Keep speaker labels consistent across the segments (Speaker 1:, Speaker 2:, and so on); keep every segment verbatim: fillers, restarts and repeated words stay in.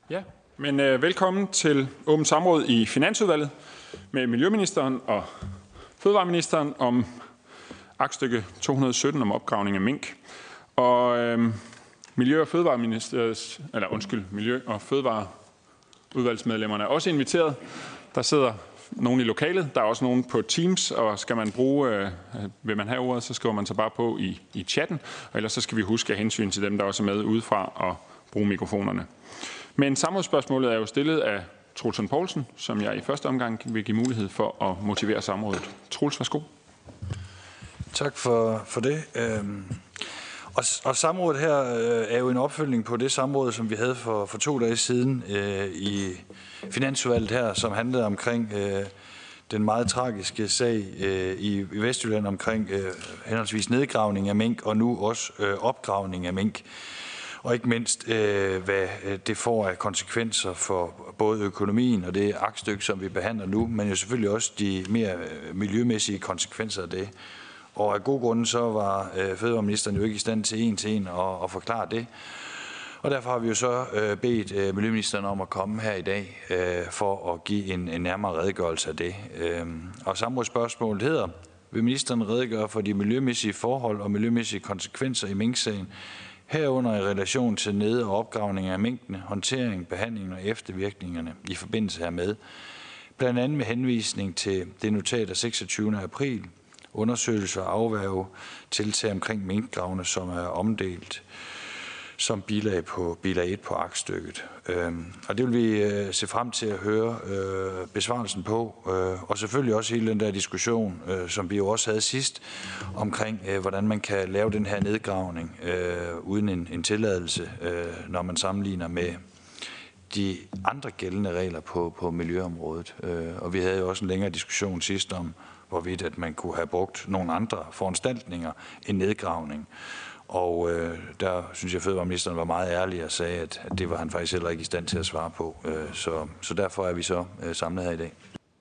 Speaker 1: Ja, men øh, velkommen til åbent samråd i Finansudvalget med Miljøministeren og Fødevareministeren om aktstykke to hundrede og sytten om opgravning af mink. Og øh, Miljø- og Fødevareministeriets, eller undskyld, Miljø- og Fødevareudvalgsmedlemmerne er også inviteret. Der sidder nogen i lokalet, der er også nogen på Teams, og skal man bruge, øh, vil man have ordet, så skriver man sig bare på i, i chatten, og ellers så skal vi huske at hensyn til dem, der også er med udefra og bruge mikrofonerne. Men samrådsspørgsmålet er jo stillet af Troels Lund Poulsen, som jeg i første omgang vil give mulighed for at motivere samrådet. Troels, værsgo.
Speaker 2: Tak for, for det. Øhm, og, og samrådet her øh, er jo en opfølgning på det samråd, som vi havde for, for to dage siden øh, i Finansudvalget her, som handlede omkring øh, den meget tragiske sag øh, i, i Vestjylland omkring øh, henholdsvis nedgravning af mink og nu også øh, opgravning af mink. Og ikke mindst, øh, hvad det får af konsekvenser for både økonomien og det aktstykke, som vi behandler nu, men jo selvfølgelig også de mere miljømæssige konsekvenser af det. Og af gode grunde så var øh, fødevareministeren jo ikke i stand til en til en at, at forklare det. Og derfor har vi jo så øh, bedt øh, miljøministeren om at komme her i dag øh, for at give en, en nærmere redegørelse af det. Øh, og samrådsspørgsmålet hedder, vil ministeren redegøre for de miljømæssige forhold og miljømæssige konsekvenser i minksagen, herunder i relation til ned- og opgravning af minkene, håndtering, behandling og eftervirkningerne i forbindelse hermed, blandt andet med henvisning til det notat af seksogtyvende april, undersøgelser og afværge tiltag omkring minkgravene, som er omdelt som bilag på bilag et på aktstykket. Og det vil vi se frem til at høre besvarelsen på, og selvfølgelig også hele den der diskussion, som vi jo også havde sidst, omkring hvordan man kan lave den her nedgravning uden en, en tilladelse, når man sammenligner med de andre gældende regler på, på miljøområdet. Og vi havde jo også en længere diskussion sidst om, hvorvidt at man kunne have brugt nogle andre foranstaltninger end nedgravning. Og øh, der synes jeg, at fødevareministeren var meget ærlig og sagde, at, at det var han faktisk heller ikke i stand til at svare på. Øh, så, så derfor er vi så øh, samlet her i dag.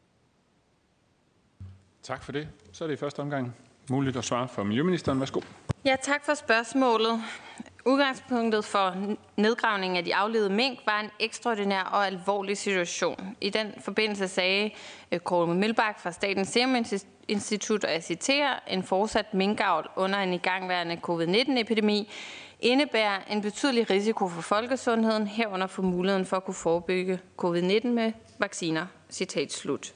Speaker 1: Tak for det. Så er det i første omgang muligt at svare for miljøministeren. Værsgo.
Speaker 3: Ja, tak for spørgsmålet. Udgangspunktet for nedgravningen af de aflivede mink var en ekstraordinær og alvorlig situation. I den forbindelse sagde Kåre Mølbak fra Statens Serum Institut, og jeg citerer, en fortsat minkavl under en igangværende covid nitten epidemi indebærer en betydelig risiko for folkesundheden, herunder for muligheden for at kunne forebygge covid nitten med vacciner. Citat slut.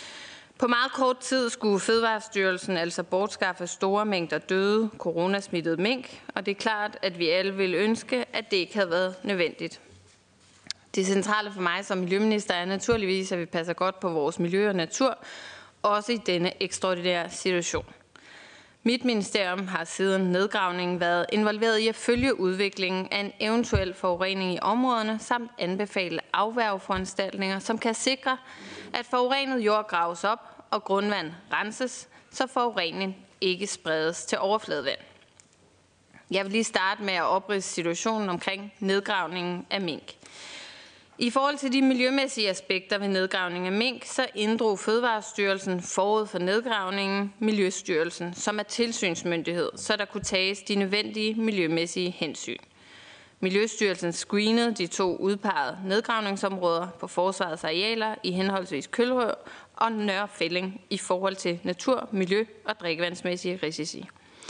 Speaker 3: På meget kort tid skulle Fødevarestyrelsen altså bortskaffe store mængder døde coronasmittede mink, og det er klart, at vi alle ville ønske, at det ikke havde været nødvendigt. Det centrale for mig som miljøminister er naturligvis, at vi passer godt på vores miljø og natur, også i denne ekstraordinære situation. Mit ministerium har siden nedgravningen været involveret i at følge udviklingen af en eventuel forurening i områderne, samt anbefale afværgeforanstaltninger, som kan sikre, at forurenet jord graves op og grundvand renses, så forurening ikke spredes til overfladevand. Jeg vil lige starte med at opridse situationen omkring nedgravningen af mink. I forhold til de miljømæssige aspekter ved nedgravning af mink, så inddrog Fødevarestyrelsen forud for nedgravningen Miljøstyrelsen, som er tilsynsmyndighed, så der kunne tages de nødvendige miljømæssige hensyn. Miljøstyrelsen screenede de to udpegede nedgravningsområder på forsvarets arealer i henholdsvis Kølrør og Nørre Fælling i forhold til natur, miljø og drikkevandsmæssige risici.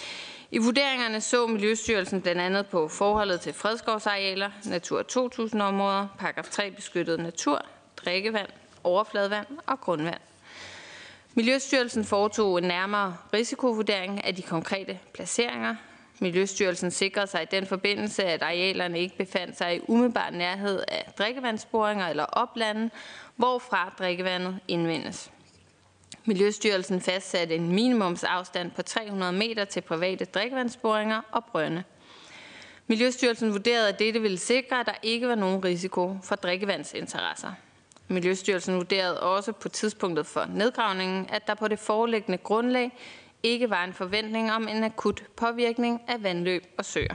Speaker 3: I vurderingerne så Miljøstyrelsen blandt andet på forholdet til fredskovsarealer, Natur to tusind områder, paragraf tre beskyttet natur, drikkevand, overfladevand og grundvand. Miljøstyrelsen foretog en nærmere risikovurdering af de konkrete placeringer. Miljøstyrelsen sikrede sig i den forbindelse, at arealerne ikke befandt sig i umiddelbar nærhed af drikkevandsboringer eller oplande, hvorfra drikkevandet indvindes. Miljøstyrelsen fastsatte en minimumsafstand på tre hundrede meter til private drikkevandsboringer og brønde. Miljøstyrelsen vurderede, at dette ville sikre, at der ikke var nogen risiko for drikkevandsinteresser. Miljøstyrelsen vurderede også på tidspunktet for nedgravningen, at der på det foreliggende grundlag ikke var en forventning om en akut påvirkning af vandløb og søer.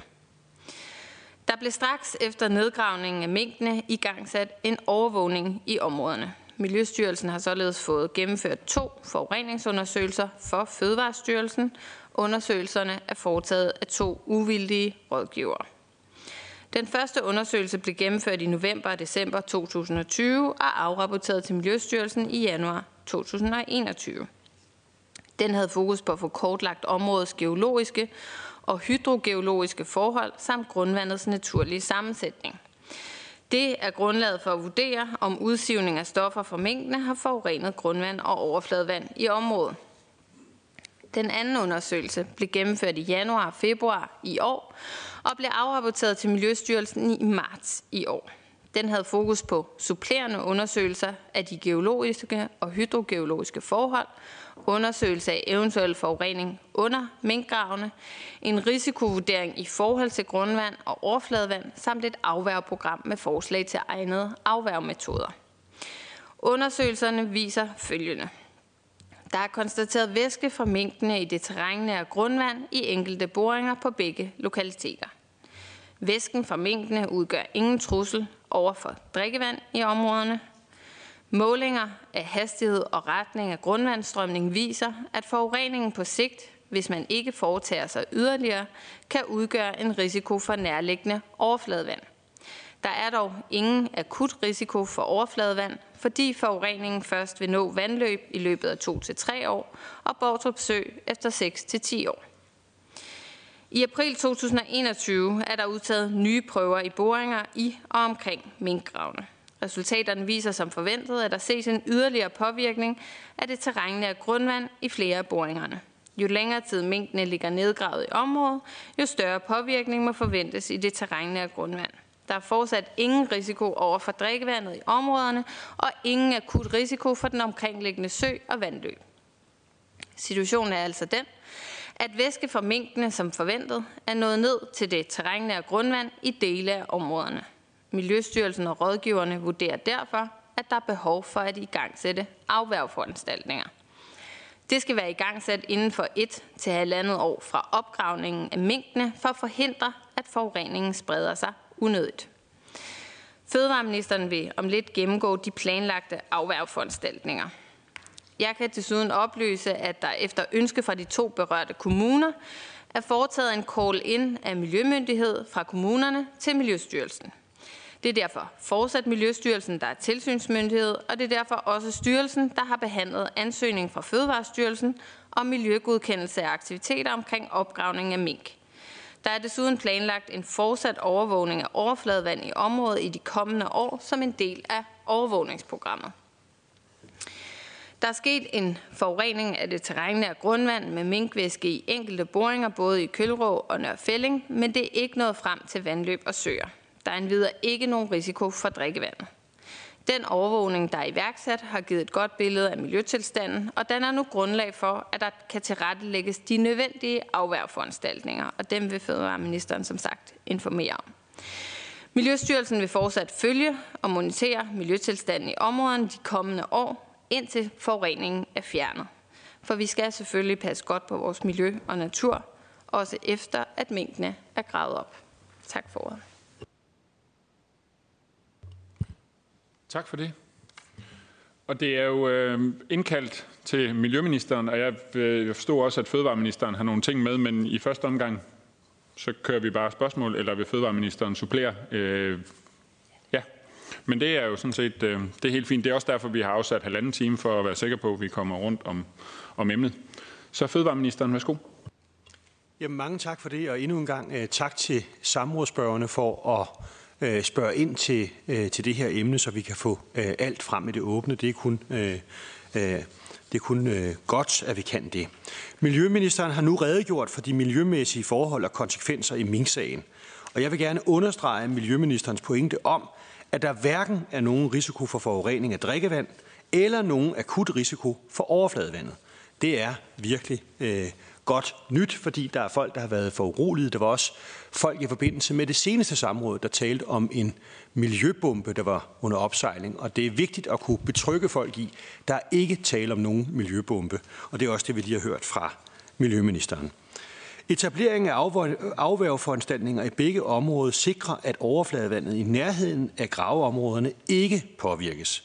Speaker 3: Der blev straks efter nedgravningen af minkene igangsat en overvågning i områderne. Miljøstyrelsen har således fået gennemført to forureningsundersøgelser for Fødevarestyrelsen. Undersøgelserne er foretaget af to uvildige rådgivere. Den første undersøgelse blev gennemført i november og december to tusind og tyve og afrapporteret til Miljøstyrelsen i januar to tusind og enogtyve. Den havde fokus på at få kortlagt områdets geologiske og hydrogeologiske forhold samt grundvandets naturlige sammensætning. Det er grundlaget for at vurdere, om udsivning af stoffer fra mængdene har forurenet grundvand og overfladevand i området. Den anden undersøgelse blev gennemført i januar og februar i år og blev afrapporteret til Miljøstyrelsen i marts i år. Den havde fokus på supplerende undersøgelser af de geologiske og hydrogeologiske forhold, undersøgelse af eventuel forurening under minkgravene, en risikovurdering i forhold til grundvand og overfladevand samt et afværgeprogram med forslag til egnede afværgemetoder. Undersøgelserne viser følgende. Der er konstateret væske fra minkene i det terrænnære grundvand i enkelte boringer på begge lokaliteter. Væsken fra minkene udgør ingen trussel over for drikkevand i områderne. Målinger af hastighed og retning af grundvandsstrømning viser, at forureningen på sigt, hvis man ikke foretager sig yderligere, kan udgøre en risiko for nærliggende overfladevand. Der er dog ingen akut risiko for overfladevand, fordi forureningen først vil nå vandløb i løbet af to til tre år og Boutrup Sø efter seks til ti år. I april to tusind og enogtyve er der udtaget nye prøver i boringer i og omkring minkgravene. Resultaterne viser som forventet, at der ses en yderligere påvirkning af det terrænnære grundvand i flere af boringerne. Jo længere tid minkene ligger nedgravet i området, jo større påvirkning må forventes i det terrænnære grundvand. Der er fortsat ingen risiko over for drikkevandet i områderne og ingen akut risiko for den omkringliggende sø og vandløb. Situationen er altså den, at væske fra minkene som forventet er nået ned til det terrænnære grundvand i dele af områderne. Miljøstyrelsen og rådgiverne vurderer derfor, at der er behov for at igangsætte afværgeforanstaltninger. Det skal være igangsat inden for et til halvandet år fra opgravningen af minkene for at forhindre, at forureningen spreder sig unødigt. Fødevareministeren vil om lidt gennemgå de planlagte afværgeforanstaltninger. Jeg kan desuden oplyse, at der efter ønske fra de to berørte kommuner er foretaget en call-in af miljømyndighed fra kommunerne til Miljøstyrelsen. Det er derfor fortsat Miljøstyrelsen, der er tilsynsmyndighed, og det er derfor også styrelsen, der har behandlet ansøgning fra Fødevarestyrelsen om miljøgodkendelse af aktiviteter omkring opgravning af mink. Der er desuden planlagt en fortsat overvågning af overfladevand i området i de kommende år som en del af overvågningsprogrammet. Der er sket en forurening af det terrænnære grundvand med minkvæske i enkelte boringer, både i Kølrå og Nørrefælling, men det er ikke nået frem til vandløb og søer. Der er endvidere ikke nogen risiko for drikkevandet. Den overvågning, der er iværksat, har givet et godt billede af miljøtilstanden, og den er nu grundlag for, at der kan tilrettelægges de nødvendige afværgeforanstaltninger, og dem vil fødevareministeren som sagt informere om. Miljøstyrelsen vil fortsat følge og monitere miljøtilstanden i områderne de kommende år, indtil forureningen er fjernet. For vi skal selvfølgelig passe godt på vores miljø og natur, også efter at minkene er gravet op. Tak for ordet.
Speaker 1: Tak for det. Og det er jo øh, indkaldt til miljøministeren, og jeg, øh, jeg forstår også, at fødevareministeren har nogle ting med, men i første omgang, så kører vi bare spørgsmål, eller vil fødevareministeren supplere? Øh, ja, men det er jo sådan set øh, det er helt fint. Det er også derfor, vi har afsat halvanden time for at være sikre på, at vi kommer rundt om, om emnet. Så fødevareministeren, værsgo.
Speaker 4: Jamen, mange tak for det, og endnu en gang øh, tak til samrådsspørgerne for at spørge ind til, til det her emne, så vi kan få alt frem i det åbne. Det er kun, det er kun godt, at vi kan det. Miljøministeren har nu redegjort for de miljømæssige forhold og konsekvenser i minksagen. Og jeg vil gerne understrege miljøministerens pointe om, at der hverken er nogen risiko for forurening af drikkevand eller nogen akut risiko for overfladevandet. Det er virkelig øh, godt nyt, fordi der er folk, der har været for urolige. Der var også folk i forbindelse med det seneste samråd, der talte om en miljøbombe, der var under opsejling. Og det er vigtigt at kunne betrygge folk i, der er ikke tale om nogen miljøbombe. Og det er også det, vi lige har hørt fra miljøministeren. Etableringen af afværgeforanstaltninger i begge områder sikrer, at overfladevandet i nærheden af graveområderne ikke påvirkes.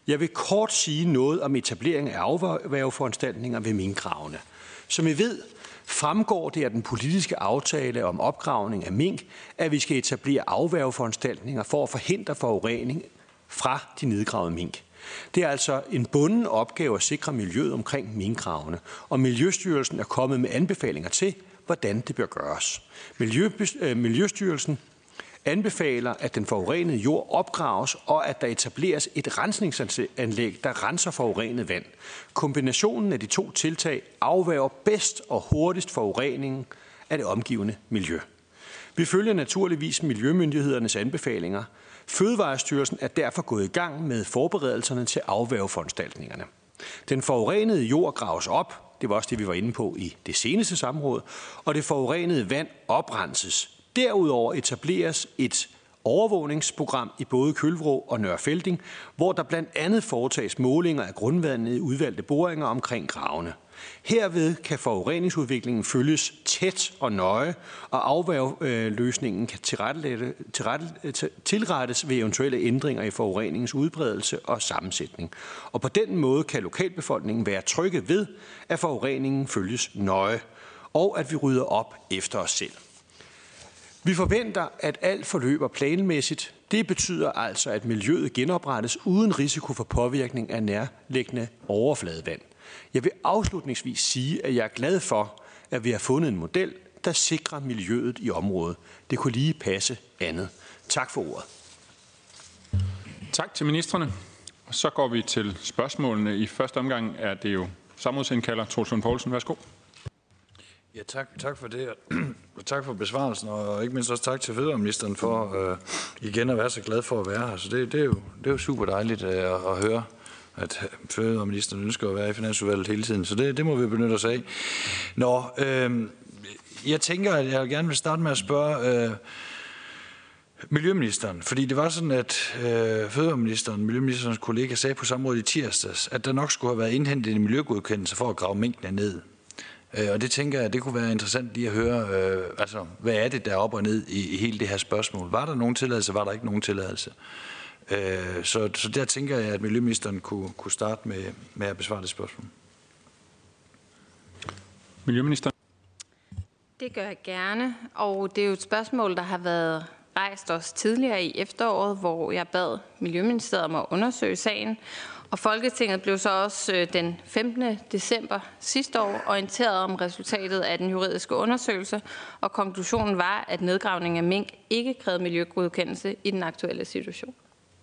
Speaker 4: Jeg vil kort sige noget om etablering af afværgeforanstaltninger ved minkgravene. Som I ved, fremgår det af den politiske aftale om opgravning af mink, at vi skal etablere afværgeforanstaltninger for at forhindre forurening fra de nedgravede mink. Det er altså en bunden opgave at sikre miljøet omkring minkgravene, og Miljøstyrelsen er kommet med anbefalinger til, hvordan det bør gøres. Miljø, øh, Miljøstyrelsen anbefaler, at den forurenede jord opgraves, og at der etableres et rensningsanlæg, der renser forurenet vand. Kombinationen af de to tiltag afværger bedst og hurtigst forureningen af det omgivende miljø. Vi følger naturligvis miljømyndighedernes anbefalinger. Fødevarestyrelsen er derfor gået i gang med forberedelserne til afværgeforanstaltningerne. Den forurenede jord graves op, det var også det, vi var inde på i det seneste samråd, og det forurenede vand oprenses. Derudover etableres et overvågningsprogram i både Kølvrå og Nørre Felding, hvor der blandt andet foretages målinger af grundvandet i udvalgte boringer omkring gravene. Herved kan forureningsudviklingen følges tæt og nøje, og afværgeløsningen kan tilrettes ved eventuelle ændringer i forureningens udbredelse og sammensætning. Og på den måde kan lokalbefolkningen være trygge ved, at forureningen følges nøje, og at vi rydder op efter os selv. Vi forventer, at alt forløber planmæssigt. Det betyder altså, at miljøet genoprettes uden risiko for påvirkning af nærliggende overfladevand. Jeg vil afslutningsvis sige, at jeg er glad for, at vi har fundet en model, der sikrer miljøet i området. Det kunne lige passe andet. Tak for ordet.
Speaker 1: Tak til ministrene. Og så går vi til spørgsmålene. I første omgang er det jo samrådsindkalder Troels Lund Poulsen. Værsgo.
Speaker 2: Ja, tak, tak for det, og tak for besvarelsen, og ikke mindst også tak til fødevareministeren for øh, igen at være så glad for at være her. Så det, det, er, jo, det er jo super dejligt øh, at, at høre, at fødevareministeren ønsker at være i Finansudvalget hele tiden, så det, det må vi benytte os af. Nå, øh, jeg tænker, at jeg gerne vil starte med at spørge øh, miljøministeren, fordi det var sådan, at øh, fødevareministeren, miljøministerens kollega, sagde på samrådet i tirsdags, at der nok skulle have været indhentet en miljøgodkendelse for at grave minkene ned. Og det tænker jeg, det kunne være interessant lige at høre, øh, altså, hvad er det, der er op og ned i, i hele det her spørgsmål? Var der nogen tilladelse, var der ikke nogen tilladelse? Øh, så, så der tænker jeg, at miljøministeren kunne, kunne starte med, med at besvare det spørgsmål.
Speaker 1: Miljøminister.
Speaker 3: Det gør jeg gerne, og det er jo et spørgsmål, der har været rejst også tidligere i efteråret, hvor jeg bad Miljøministeriet om at undersøge sagen. Og Folketinget blev så også den femtende december sidste år orienteret om resultatet af den juridiske undersøgelse, og konklusionen var, at nedgravning af mink ikke krævede miljøgodkendelse i den aktuelle situation.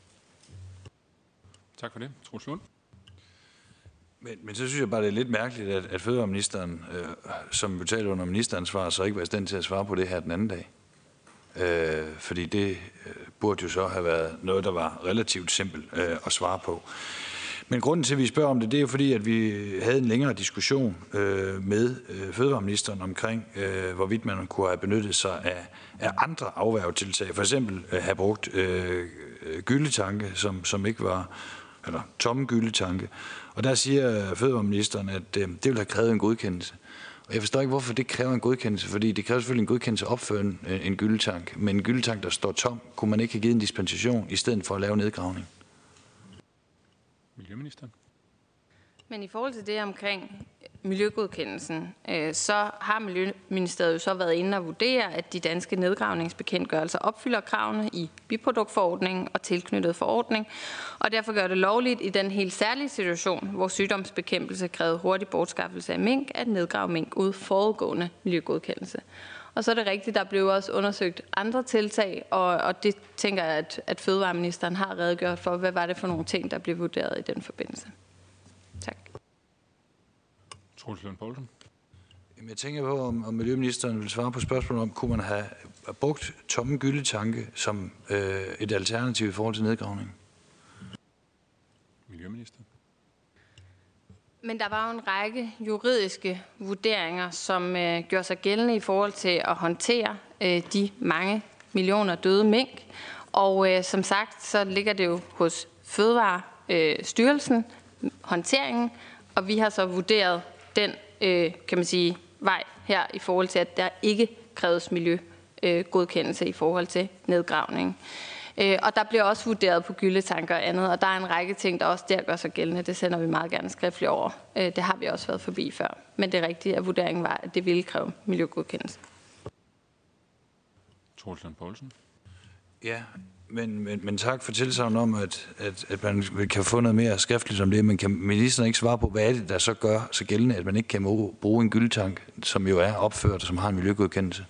Speaker 1: Tak for det. Troels Lund.
Speaker 2: Men, men så synes jeg bare, det er lidt mærkeligt, at, at fødevareministeren, øh, som betaler under ministeransvar, så ikke var i stand til at svare på det her den anden dag. Øh, fordi det øh, burde jo så have været noget, der var relativt simpelt øh, at svare på. Men grunden til, at vi spørger om det, det er jo fordi, at vi havde en længere diskussion øh, med øh, fødevareministeren omkring, øh, hvorvidt man kunne have benyttet sig af, af andre afværgetiltag. For eksempel øh, have brugt øh, gyldetanke, som, som ikke var, eller tomme gyldetanke. Og der siger fødevareministeren, at øh, det ville have krævet en godkendelse. Og jeg forstår ikke, hvorfor det kræver en godkendelse, fordi det kræver selvfølgelig en godkendelse at opføre en, en gyldetank. Men en gyldetank, der står tom, kunne man ikke have givet en dispensation i stedet for at lave nedgravning.
Speaker 1: Miljøministeren.
Speaker 3: Men i forhold til det omkring miljøgodkendelsen, øh, så har Miljøministeriet jo så været inde og vurdere, at de danske nedgravningsbekendtgørelser opfylder kravene i biproduktforordningen og tilknyttet forordning, og derfor gør det lovligt i den helt særlige situation, hvor sygdomsbekæmpelse krævede hurtig bortskaffelse af mink, at nedgrave mink ud forudgående miljøgodkendelse. Og så er det rigtigt, der blev også undersøgt andre tiltag, og, og det tænker jeg, at, at fødevareministeren har redegjort for, hvad var det for nogle ting, der blev vurderet i den forbindelse. Tak.
Speaker 1: Troels Lund Poulsen.
Speaker 2: Jeg tænker på, om, om miljøministeren vil svare på spørgsmålet om, kunne man have brugt tomme gyldetanke som øh, et alternativ i forhold til nedgravning?
Speaker 1: Miljøminister.
Speaker 3: Men der var jo en række juridiske vurderinger, som øh, gjorde sig gældende i forhold til at håndtere øh, de mange millioner døde mink. Og øh, som sagt, så ligger det jo hos Fødevarestyrelsen, øh, håndteringen, og vi har så vurderet den øh, kan man sige, vej her i forhold til, at der ikke kræves miljøgodkendelse øh, i forhold til nedgravning. Øh, og der bliver også vurderet på gylletanker og andet, og der er en række ting, der også der gør sig gældende. Det sender vi meget gerne skriftligt over. Øh, det har vi også været forbi før. Men det er rigtigt, at vurderingen var, at det ville kræve miljøgodkendelse.
Speaker 1: Troels Lund Poulsen.
Speaker 2: Ja, men, men, men tak for tilsagn om, at, at, at man kan få noget mere skriftligt om det, men kan ministeren ikke svare på, hvad er det, der så gør så gældende, at man ikke kan bruge en gyldetank, som jo er opført og som har en miljøgodkendelse?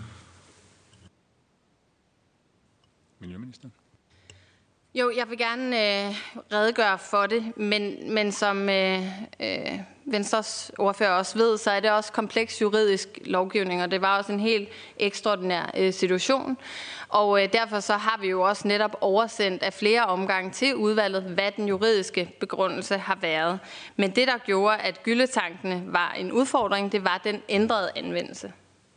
Speaker 1: Miljøministeren.
Speaker 3: Jo, jeg vil gerne øh, redegøre for det, men, men som øh, øh, Venstres ordfører også ved, så er det også kompleks juridisk lovgivning, og det var også en helt ekstraordinær øh, situation. Og øh, derfor så har vi jo også netop oversendt af flere omgange til udvalget, hvad den juridiske begrundelse har været. Men det, der gjorde, at gyldetankene var en udfordring, det var den ændrede anvendelse.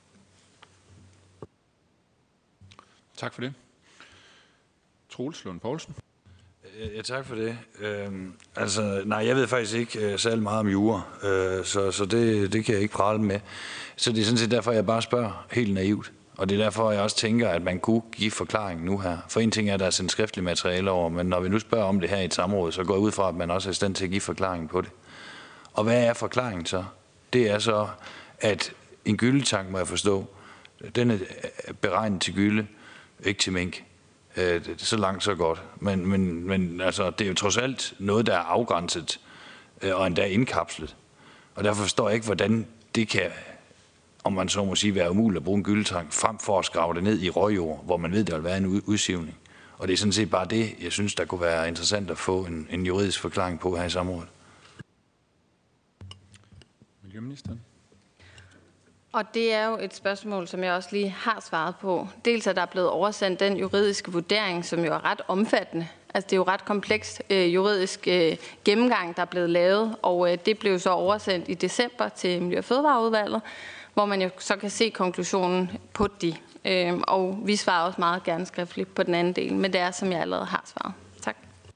Speaker 1: Tak for det. Troels Lund Poulsen.
Speaker 2: Ja, tak for det. Øhm, altså, nej, jeg ved faktisk ikke øh, særlig meget om jura, øh, så, så det, det kan jeg ikke prale med. Så det er sådan set derfor, jeg bare spørger helt naivt. Og det er derfor, jeg også tænker, at man kunne give forklaring nu her. For en ting er, at der er sendt skriftligt materiale over, men når vi nu spørger om det her i et samråd, så går jeg ud fra, at man også er i stand til at give forklaring på det. Og hvad er forklaringen så? Det er så, at en gyldetank, må jeg forstå, den er beregnet til gylde, ikke til mink. Så langt, så godt. Men, men, men altså, det er jo trods alt noget, der er afgrænset og endda indkapslet. Og derfor forstår jeg ikke, hvordan det kan, om man så må sige, være umuligt at bruge en gyldetank, frem for at skrave det ned i råjord, hvor man ved, der vil være en udsivning. Og det er sådan set bare det, jeg synes, der kunne være interessant at få en, en juridisk forklaring på her i samrådet.
Speaker 1: Miljøministeren.
Speaker 3: Og det er jo et spørgsmål, som jeg også lige har svaret på. Dels er der blevet oversendt den juridiske vurdering, som jo er ret omfattende. Altså det er jo ret komplekst øh, juridisk øh, gennemgang, der er blevet lavet, og øh, det blev så oversendt i december til Miljø- og Fødevareudvalget, hvor man jo så kan se konklusionen på de. Øh, og vi svarer også meget gerne skriftligt på den anden del, men det er, som jeg allerede har svaret. Tak.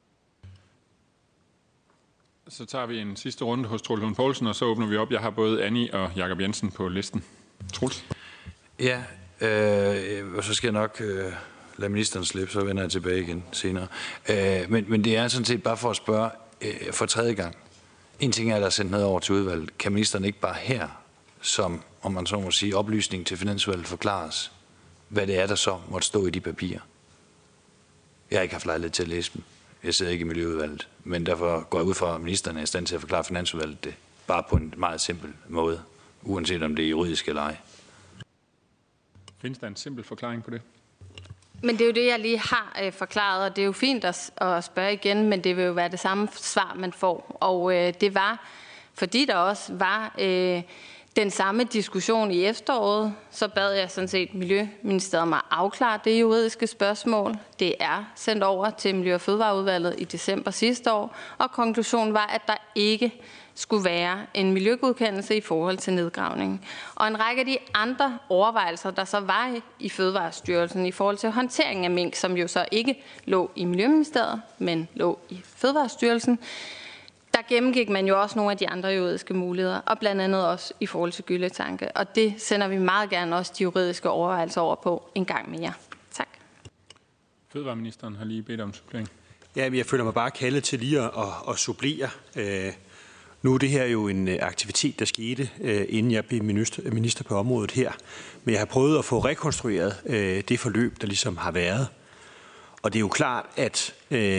Speaker 1: Så tager vi en sidste runde hos Troels Lund Poulsen, og så åbner vi op. Jeg har både Annie og Jakob Jensen på listen. Troels?
Speaker 2: Ja, øh, og så skal jeg nok øh, lade ministeren slippe, så vender jeg tilbage igen senere. Øh, men, men det er sådan set bare for at spørge øh, for tredje gang. En ting er, at der er sendt noget over til udvalget. Kan ministeren ikke bare her, som om man så må sige, oplysning til Finansudvalget forklares, hvad det er, der så måtte stå i de papirer? Jeg har ikke haft lejlighed til at læse dem. Jeg sidder ikke i Miljøudvalget, men derfor går jeg ud fra, at ministeren er i stand til at forklare Finansudvalget det, bare på en meget simpel måde, uanset om det er juridisk eller ej.
Speaker 1: Findes der en simpel forklaring på det?
Speaker 3: Men det er jo det, jeg lige har øh, forklaret, og det er jo fint at, at spørge igen, men det vil jo være det samme svar, man får. Og øh, det var, fordi der også var øh, den samme diskussion i efteråret, så bad jeg sådan set Miljøministeriet om at afklare det juridiske spørgsmål. Det er sendt over til Miljø- og Fødevareudvalget i december sidste år, og konklusionen var, at der ikke skulle være en miljøgodkendelse i forhold til nedgravningen. Og en række af de andre overvejelser, der så var i Fødevarestyrelsen i forhold til håndtering af mink, som jo så ikke lå i Miljøministeriet, men lå i Fødevarestyrelsen, der gennemgik man jo også nogle af de andre juridiske muligheder, og blandt andet også i forhold til gyldetanke. Og det sender vi meget gerne også de juridiske overvejelser over på en gang mere. Tak.
Speaker 1: Fødevareministeren har lige bedt om supplering.
Speaker 4: Ja, jeg føler mig bare kaldet til lige at, at, at supplere. Nu er det her jo en aktivitet, der skete, inden jeg blev minister på området her. Men jeg har prøvet at få rekonstrueret det forløb, der ligesom har været. Og det er jo klart, at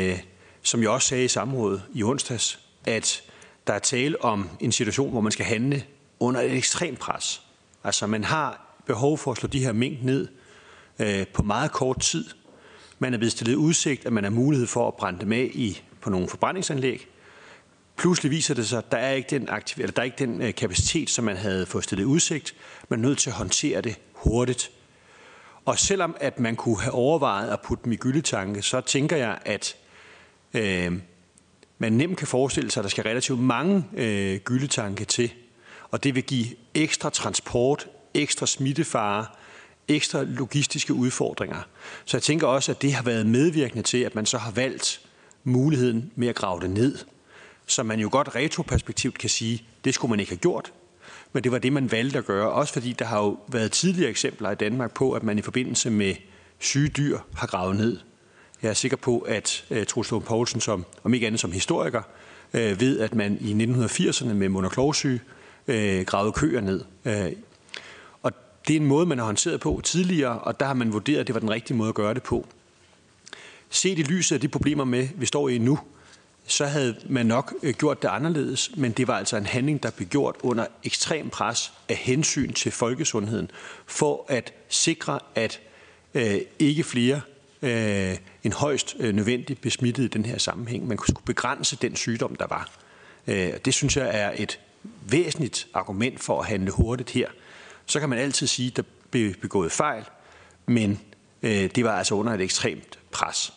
Speaker 4: som jeg også sagde i samrådet i onsdags, at der er tale om en situation, hvor man skal handle under et ekstremt pres. Altså man har behov for at slå de her mink ned øh, på meget kort tid. Man er blevet stillet udsigt, at man har mulighed for at brænde dem af i, på nogle forbrændingsanlæg. Pludselig viser det sig, at der er ikke den, aktiv- eller der er ikke den øh, kapacitet, som man havde fået stillet udsigt. Man er nødt til at håndtere det hurtigt. Og selvom at man kunne have overvejet at putte dem i gyldetanke, så tænker jeg, at øh, man nemt kan forestille sig, at der skal relativt mange øh, gyldetanke til, og det vil give ekstra transport, ekstra smittefare, ekstra logistiske udfordringer. Så jeg tænker også, at det har været medvirkende til, at man så har valgt muligheden med at grave det ned, så man jo godt retroperspektivt kan sige, det skulle man ikke have gjort, men det var det, man valgte at gøre, også fordi der har jo været tidligere eksempler i Danmark på, at man i forbindelse med syge dyr har gravet ned. Jeg er sikker på, at uh, Troels Lund Poulsen, som, om ikke andet som historiker, uh, ved, at man i nitten firserne med mund- og klovsyge uh, gravede køer ned. Uh, og det er en måde, man har håndteret på tidligere, og der har man vurderet, at det var den rigtige måde at gøre det på. Set i lyset af de problemer, med, vi står i nu, så havde man nok gjort det anderledes, men det var altså en handling, der blev gjort under ekstrem pres af hensyn til folkesundheden, for at sikre, at øh, ikke flere øh, end højst øh, nødvendigt besmittede i den her sammenhæng. Man skulle begrænse den sygdom, der var. Øh, det synes jeg er et væsentligt argument for at handle hurtigt her. Så kan man altid sige, at der blev begået fejl, men øh, det var altså under et ekstremt pres.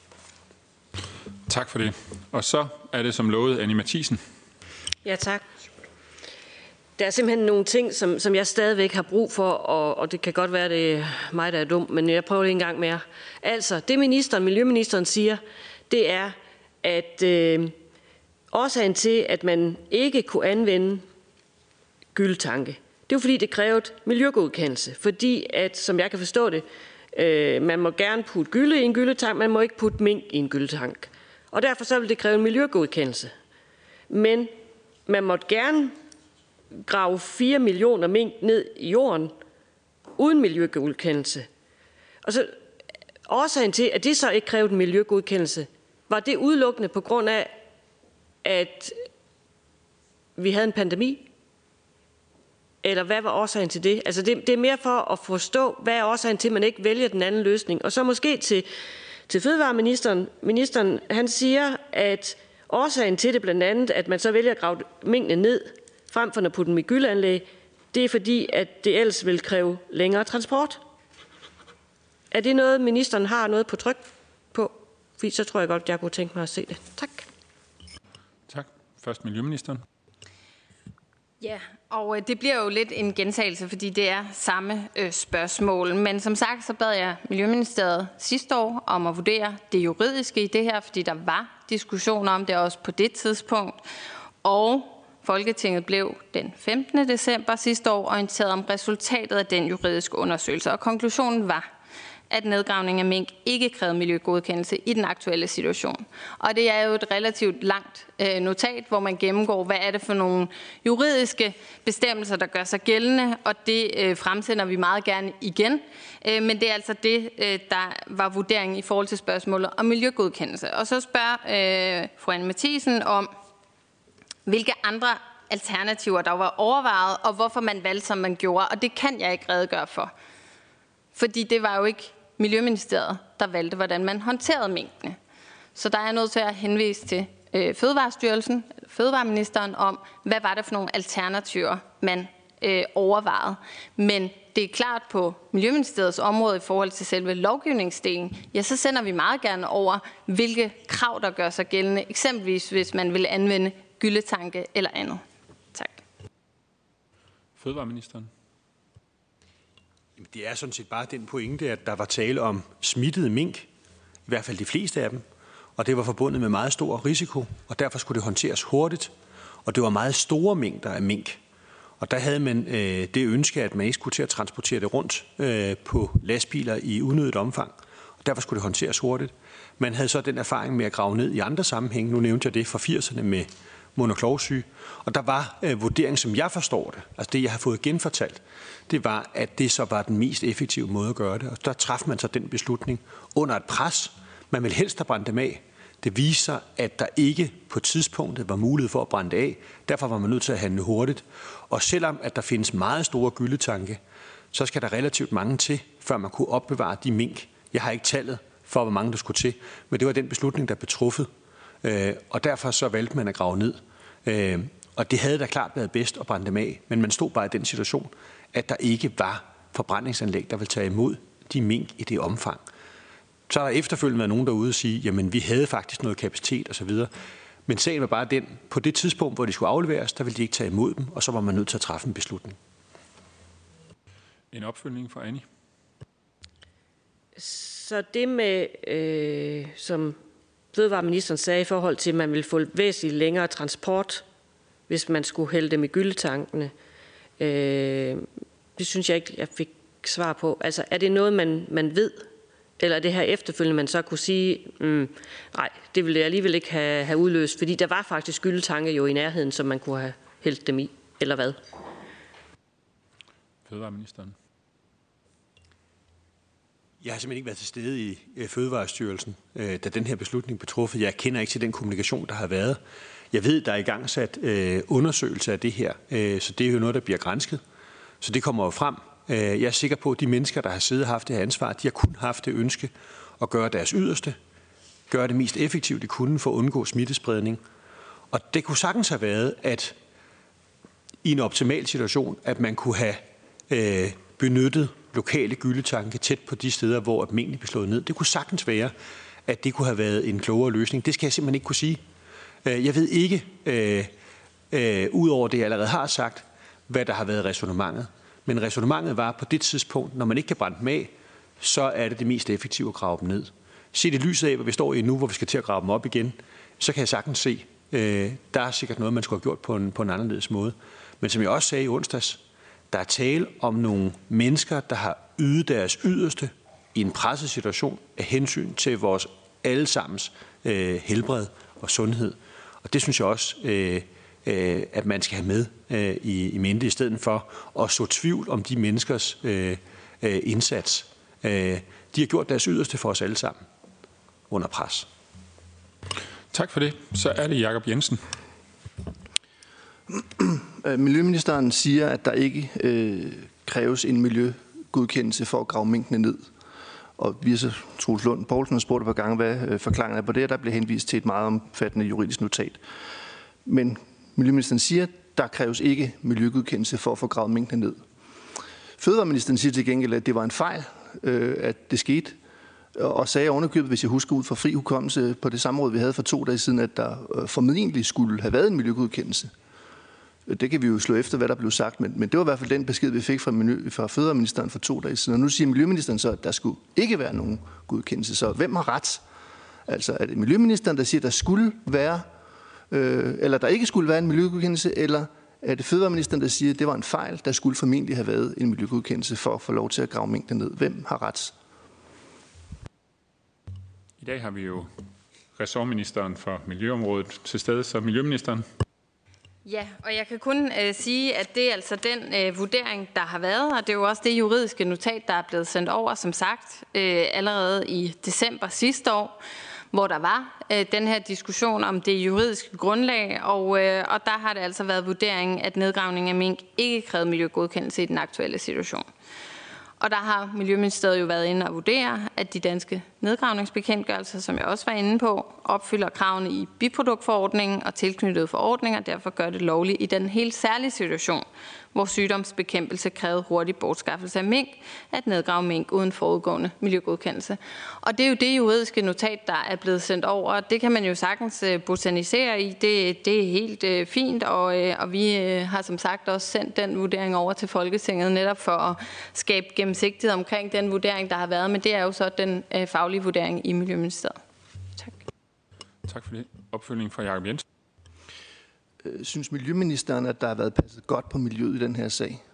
Speaker 1: Tak for det. Og så er det som lovet Annie Matthiesen.
Speaker 5: Ja, tak. Der er simpelthen nogle ting, som, som jeg stadigvæk har brug for, og, og det kan godt være, det er mig, der er dum, men jeg prøver det en gang mere. Altså, det ministeren, miljøministeren siger, det er, at øh, årsagen til, at man ikke kunne anvende gyldetanke, det er fordi, det krævede miljøgodkendelse. Fordi, at, som jeg kan forstå det, øh, man må gerne putte gylde i en gyldetank, man må ikke putte mink i en gyldetank. Og derfor så vil det kræve en miljøgodkendelse. Men man måtte gerne grave fire millioner mink ned i jorden uden miljøgodkendelse. Og så årsagen til, at det så ikke krævede en miljøgodkendelse, var det udelukkende på grund af, at vi havde en pandemi? Eller hvad var årsagen til det? Altså det, det er mere for at forstå, hvad er årsagen til, at man ikke vælger den anden løsning. Og så måske til, til fødevareministeren. Ministeren, han siger, at årsagen til det blandt andet, at man så vælger at grave minkene ned, frem for at putte dem i gyldeanlæg, det er fordi, at det ellers vil kræve længere transport. Er det noget, ministeren har noget på tryk på? Fordi så tror jeg godt, jeg kunne tænke mig at se det. Tak.
Speaker 1: Tak. Først miljøministeren.
Speaker 3: Ja, og det bliver jo lidt en gentagelse, fordi det er samme øh, spørgsmål. Men som sagt, så bad jeg Miljøministeriet sidste år om at vurdere det juridiske i det her, fordi der var diskussioner om det også på det tidspunkt. Og Folketinget blev den femtende december sidste år orienteret om resultatet af den juridiske undersøgelse. Og konklusionen var, at nedgravning af mink ikke krævede miljøgodkendelse i den aktuelle situation. Og det er jo et relativt langt øh, notat, hvor man gennemgår, hvad er det for nogle juridiske bestemmelser, der gør sig gældende, og det øh, fremsender vi meget gerne igen. Øh, men det er altså det, øh, der var vurderingen i forhold til spørgsmålet om miljøgodkendelse. Og så spørger øh, fru Annie Matthiesen om, hvilke andre alternativer, der var overvejet, og hvorfor man valgte, som man gjorde. Og det kan jeg ikke redegøre for. Fordi det var jo ikke Miljøministeriet, der valgte, hvordan man håndterede minkene. Så der er nødt til at henvise til øh, Fødevarestyrelsen, Fødevareministeren, om, hvad var det for nogle alternativer, man øh, overvejede. Men det er klart på Miljøministeriets område i forhold til selve lovgivningsdelen, ja, så sender vi meget gerne over, hvilke krav, der gør sig gældende, eksempelvis hvis man vil anvende gyldetanke eller andet. Tak.
Speaker 1: Fødevareministeren.
Speaker 4: Det er sådan set bare den pointe, at der var tale om smittede mink, i hvert fald de fleste af dem, og det var forbundet med meget stor risiko, og derfor skulle det håndteres hurtigt, og det var meget store mængder af mink. Og der havde man øh, det ønske, at man ikke skulle til at transportere det rundt øh, på lastbiler i unødigt omfang, og derfor skulle det håndteres hurtigt. Man havde så den erfaring med at grave ned i andre sammenhænge, nu nævnte jeg det fra firserne med mund- og klovsyge, og der var øh, vurdering, som jeg forstår det, altså det, jeg har fået genfortalt, det var, at det så var den mest effektive måde at gøre det. Og der træffede man så den beslutning under et pres. Man ville helst have brændt dem af. Det viser, at der ikke på tidspunktet var mulighed for at brænde det af. Derfor var man nødt til at handle hurtigt. Og selvom at der findes meget store gyldetanke, så skal der relativt mange til, før man kunne opbevare de mink. Jeg har ikke tallet for, hvor mange der skulle til, men det var den beslutning, der blev truffet. Og derfor så valgte man at grave ned. Og det havde da klart været bedst at brænde dem af, men man stod bare i den situation, at der ikke var forbrændingsanlæg, der ville tage imod de mink i det omfang. Så har der efterfølgende været nogen derude og sige, jamen vi havde faktisk noget kapacitet osv., men sagen var bare den, på det tidspunkt, hvor de skulle afleveres, der ville de ikke tage imod dem, og så var man nødt til at træffe en beslutning.
Speaker 1: En opfølgning fra Annie.
Speaker 5: Så det med, øh, som fødevareministeren sagde i forhold til, at man ville få væsentligt længere transport, hvis man skulle hælde dem i gyldetankene, øh, det synes jeg ikke, jeg fik svar på. Altså, er det noget, man, man ved, eller det her efterfølgende, man så kunne sige, mm, nej, det ville jeg alligevel ikke have, have udløst, fordi der var faktisk gyldetanke jo i nærheden, som man kunne have hældt dem i, eller hvad?
Speaker 1: Fødevareministeren.
Speaker 4: Jeg har simpelthen ikke været til stede i Fødevarestyrelsen, da den her beslutning blev truffet. Jeg kender ikke til den kommunikation, der har været. Jeg ved, der er i gang sat undersøgelse af det her, så det er jo noget, der bliver gransket. Så det kommer jo frem. Jeg er sikker på, at de mennesker, der har siddet og haft det her ansvar, de har kun haft det ønske at gøre deres yderste, gøre det mest effektivt, de kunne for at undgå smittespredning. Og det kunne sagtens have været, at i en optimal situation, at man kunne have øh, benyttet lokale gyldetanke tæt på de steder, hvor minkene blev slået ned. Det kunne sagtens være, at det kunne have været en klogere løsning. Det skal jeg simpelthen ikke kunne sige. Jeg ved ikke, øh, øh, ud over det, jeg allerede har sagt, hvad der har været ræsonnementet. Men ræsonnementet var på det tidspunkt, når man ikke kan brænde dem af, så er det det mest effektive at grave dem ned. Set i lyset af, hvad vi står i nu, hvor vi skal til at grave dem op igen, så kan jeg sagtens se, øh, der er sikkert noget, man skulle have gjort på en, på en anderledes måde. Men som jeg også sagde i onsdags, der er tale om nogle mennesker, der har ydet deres yderste i en presset situation af hensyn til vores allesammens øh, helbred og sundhed. Og det synes jeg også, øh, øh, at man skal have med øh, i, i mente, i stedet for at så tvivl om de menneskers øh, øh, indsats. Øh, de har gjort deres yderste for os alle sammen under pres.
Speaker 1: Tak for det. Så er det Jakob Jensen.
Speaker 6: Miljøministeren siger, at der ikke øh, kræves en miljøgodkendelse for at grave minkene ned. Og vi har så Troels Lund Poulsen har spurgt et par gange, hvad øh, forklaringen er på det, og der bliver henvist til et meget omfattende juridisk notat. Men miljøministeren siger, at der kræves ikke miljøgodkendelse for at få gravet minkene ned. Fødevareministeren siger til gengæld, at det var en fejl, øh, at det skete, og sagde ovenikøbet, hvis jeg husker ud fra fri hukommelse på det samråd, vi havde for to dage siden, at der øh, formentlig skulle have været en miljøgodkendelse. Det kan vi jo slå efter, hvad der blev sagt, men, men det var i hvert fald den besked, vi fik fra, miljø, fra fødevareministeren for to dage siden. Og nu siger miljøministeren så, at der skulle ikke være nogen godkendelse. Så hvem har ret? Altså er det miljøministeren, der siger, at der skulle være, øh, eller der ikke skulle være en miljøgodkendelse, eller er det fødevareministeren, der siger, at det var en fejl, der skulle formentlig have været en miljøgodkendelse for at få lov til at grave mængden ned? Hvem har ret?
Speaker 1: I dag har vi jo ressortministeren for miljøområdet til stede, så miljøministeren.
Speaker 3: Ja, og jeg kan kun øh, sige, at det er altså den øh, vurdering, der har været, og det er jo også det juridiske notat, der er blevet sendt over, som sagt, øh, allerede i december sidste år, hvor der var øh, den her diskussion om det juridiske grundlag, og, øh, og der har det altså været vurderingen, at nedgravning af mink ikke krævede miljøgodkendelse i den aktuelle situation. Og der har Miljøministeriet jo været inde og vurdere, at de danske nedgravningsbekendtgørelser, som jeg også var inde på, opfylder kravene i biproduktforordningen og tilknyttede forordninger, derfor gør det lovligt i den helt særlige situation, hvor sygdomsbekæmpelse krævede hurtig bortskaffelse af mink, at nedgrave mink uden forudgående miljøgodkendelse. Og det er jo det juridiske notat, der er blevet sendt over. Det kan man jo sagtens botanisere i. Det, det er helt fint, og, og vi har som sagt også sendt den vurdering over til Folketinget, netop for at skabe gennemsigtighed omkring den vurdering, der har været. Men det er jo så den faglige vurdering i Miljøministeriet. Tak.
Speaker 1: Tak for det. Opfølgning fra Jakob Jensen.
Speaker 6: Synes miljøministeren, at der har været passet godt på miljøet i den her sag?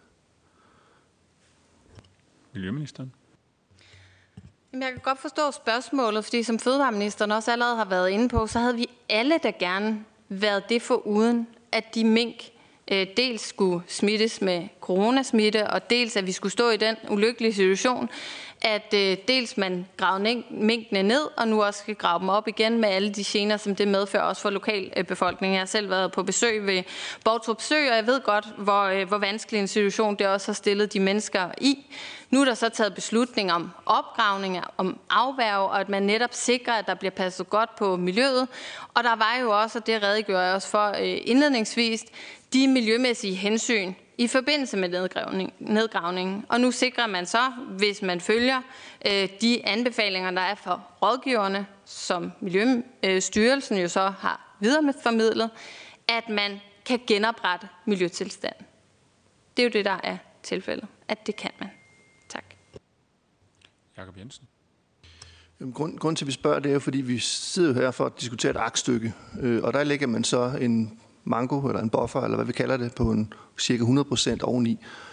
Speaker 1: Miljøministeren.
Speaker 3: Jeg kan godt forstå spørgsmålet, fordi som fødevareministeren også allerede har været inde på, så havde vi alle da gerne været det foruden, at de mink øh, dels skulle smittes med coronasmitte, og dels at vi skulle stå i den ulykkelige situation, at øh, dels man gravede minkene ned, og nu også skal grave dem op igen med alle de gener, som det medfører også for lokalbefolkningen. Jeg har selv været på besøg ved Boutrup Sø, og jeg ved godt, hvor, øh, hvor vanskelig en situation det også har stillet de mennesker i. Nu er der så taget beslutning om opgravninger, om afværge, og at man netop sikrer, at der bliver passet godt på miljøet. Og der var jo også, og det redegør jeg også for øh, indledningsvis, de miljømæssige hensyn i forbindelse med nedgravning, nedgravningen. Og nu sikrer man så, hvis man følger øh, de anbefalinger, der er for rådgiverne, som Miljøstyrelsen jo så har videreformidlet, at man kan genoprette miljøtilstanden. Det er jo det, der er tilfældet, at det kan man. Tak.
Speaker 1: Jakob Jensen.
Speaker 6: Grund, grund til, at vi spørger, det er jo, fordi vi sidder her for at diskutere et aktstykke, øh, og der lægger man så en mango eller en buffer, eller hvad vi kalder det, på en cirka hundrede procent oveni.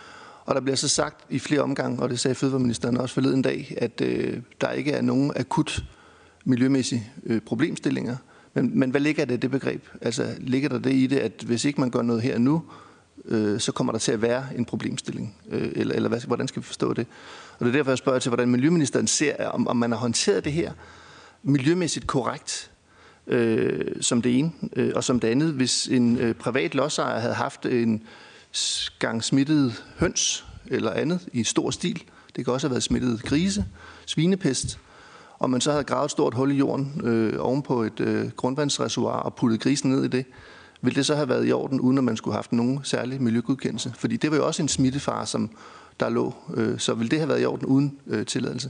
Speaker 6: Og der bliver så sagt i flere omgange, og det sagde fødevareministeren også forleden dag, at øh, der ikke er nogen akut miljømæssige øh, problemstillinger. Men, men hvad ligger det i det begreb? Altså ligger der det i det, at hvis ikke man gør noget her nu, øh, så kommer der til at være en problemstilling? Øh, eller eller hvad, hvordan skal vi forstå det? Og det er derfor, jeg spørger til, hvordan miljøministeren ser, om, om man har håndteret det her miljømæssigt korrekt, øh, som det ene. Øh, og som det andet, hvis en øh, privat lodsejer havde haft en gang smittet høns eller andet i stor stil, det kan også have været smittet grise, svinepest, og man så havde gravet et stort hul i jorden øh, oven på et øh, grundvandsreservoir og puttet grisen ned i det, ville det så have været i orden, uden at man skulle have haft nogen særlig miljøgodkendelse? Fordi det var jo også en smittefare, som der lå. Øh, så ville det have været i orden uden øh, tilladelse?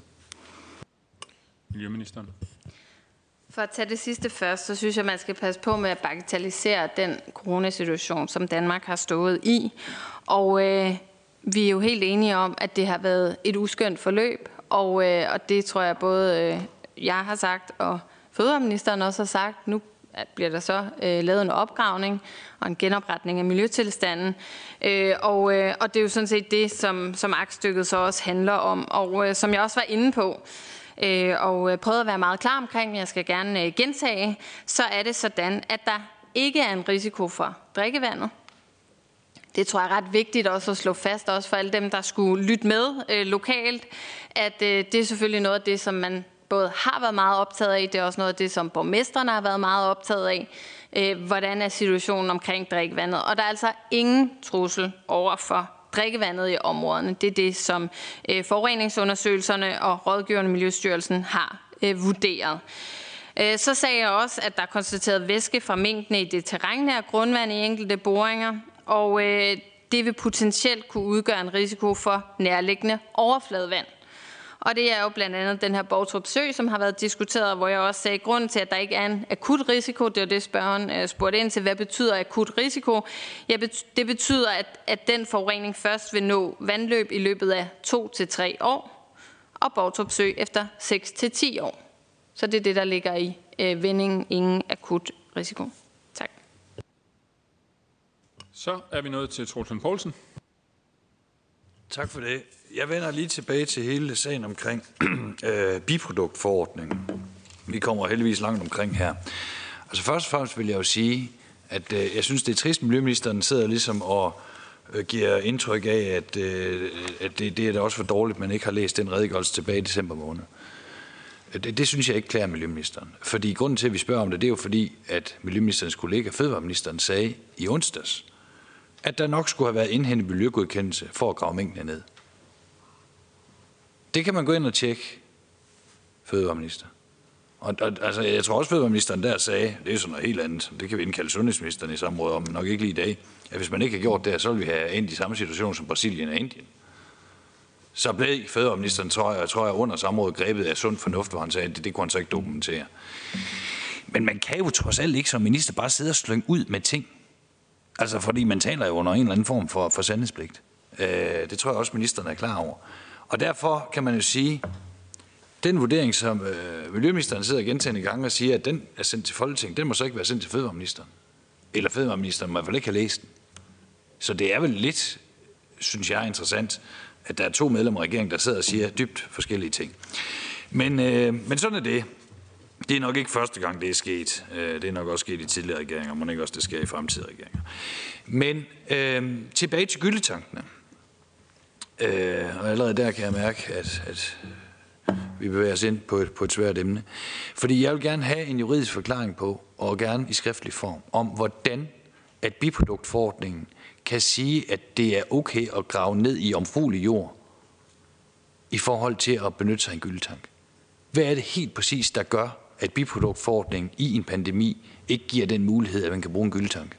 Speaker 1: Miljøministeren.
Speaker 3: For at tage det sidste først, så synes jeg, man skal passe på med at bagatellisere den coronasituation, som Danmark har stået i. Og øh, vi er jo helt enige om, at det har været et uskønt forløb, og, øh, og det tror jeg både øh, jeg har sagt, og fødevareministeren også har sagt. Nu bliver der så øh, lavet en opgravning og en genopretning af miljøtilstanden. Øh, og, øh, og det er jo sådan set det, som, som aktstykket så også handler om. Og øh, som jeg også var inde på, øh, og prøvede at være meget klar omkring, men jeg skal gerne øh, gentage, så er det sådan, at der ikke er en risiko for drikkevandet. Det tror jeg er ret vigtigt også at slå fast, også for alle dem, der skulle lytte med øh, lokalt, at øh, det er selvfølgelig noget af det, som man både har været meget optaget af, det er også noget af det, som borgmestrene har været meget optaget af. Øh, hvordan er situationen omkring drikkevandet? Og der er altså ingen trussel over for drikkevandet i områderne. Det er det, som øh, forureningsundersøgelserne og rådgivende Miljøstyrelsen har øh, vurderet. Øh, så sagde jeg også, at der er konstateret væske fra minkene i det terrænnære grundvand i enkelte boringer, og øh, det vil potentielt kunne udgøre en risiko for nærliggende overfladevand. Og det er jo blandt andet den her Boutrup Sø, som har været diskuteret, hvor jeg også sagde, at grunden til, at der ikke er en akut risiko, det er det, spørgeren spurgte ind til, hvad betyder akut risiko? Ja, det betyder, at, at den forurening først vil nå vandløb i løbet af to til tre år, og Boutrup Sø efter seks til ti år. Så det er det, der ligger i øh, vendingen, ingen akut risiko. Tak.
Speaker 1: Så er vi nået til Troels Lund Poulsen.
Speaker 2: Tak for det. Jeg vender lige tilbage til hele sagen omkring øh, biproduktforordningen. Vi kommer heldigvis langt omkring her. Altså først og fremmest vil jeg jo sige, at øh, jeg synes, det er trist, at miljøministeren sidder ligesom og øh, giver indtryk af, at, øh, at det, det er da også for dårligt, at man ikke har læst den redegørelse tilbage i december måned. Det, det synes jeg ikke klæder miljøministeren. Fordi grunden til, at vi spørger om det, det er jo fordi, at miljøministerens kollega, fødevareministeren, sagde i onsdags, at der nok skulle have været indhentet miljøgodkendelse for at grave mængdene ned. Det kan man gå ind og tjekke, fødevareminister. Og, og altså, jeg tror også, fødevareministeren der sagde, det er sådan noget helt andet, det kan vi indkalde sundhedsministeren i samråd om, men nok ikke lige i dag, at hvis man ikke har gjort det, så vil vi have endt i samme situation som Brasilien og Indien. Så blev fødevareministeren, tror jeg, tror jeg under samrådet grebet af sund fornuft, hvor han sagde, at det, det kunne han så ikke dokumentere. Men man kan jo trods alt ikke som minister bare sidde og slynge ud med ting. Altså fordi man taler jo under en eller anden form for, for sandhedspligt. Øh, det tror jeg også, ministeren er klar over. Og derfor kan man jo sige, den vurdering, som øh, miljøministeren sidder gentagende gange og siger, at den er sendt til Folketinget, den må så ikke være sendt til fødevareministeren. Eller fødevareministeren må i hvert fald ikke have læst den. Så det er vel lidt, synes jeg, interessant, at der er to medlemmer af regeringen, der sidder og siger dybt forskellige ting. Men, øh, men sådan er det. Det er nok ikke første gang, det er sket. Det er nok også sket i tidligere regeringer, men ikke også det sker i fremtidige regeringer. Men øh, tilbage til gyldetankene. Øh, og allerede der kan jeg mærke, at, at vi bevæger os ind på et, på et svært emne. Fordi jeg vil gerne have en juridisk forklaring på, og gerne i skriftlig form, om hvordan at biproduktforordningen kan sige, at det er okay at grave ned i omfruelig jord i forhold til at benytte sig af en gyldetank. Hvad er det helt præcis, der gør, at biproduktforordningen i en pandemi ikke giver den mulighed, at man kan bruge en gyldetank?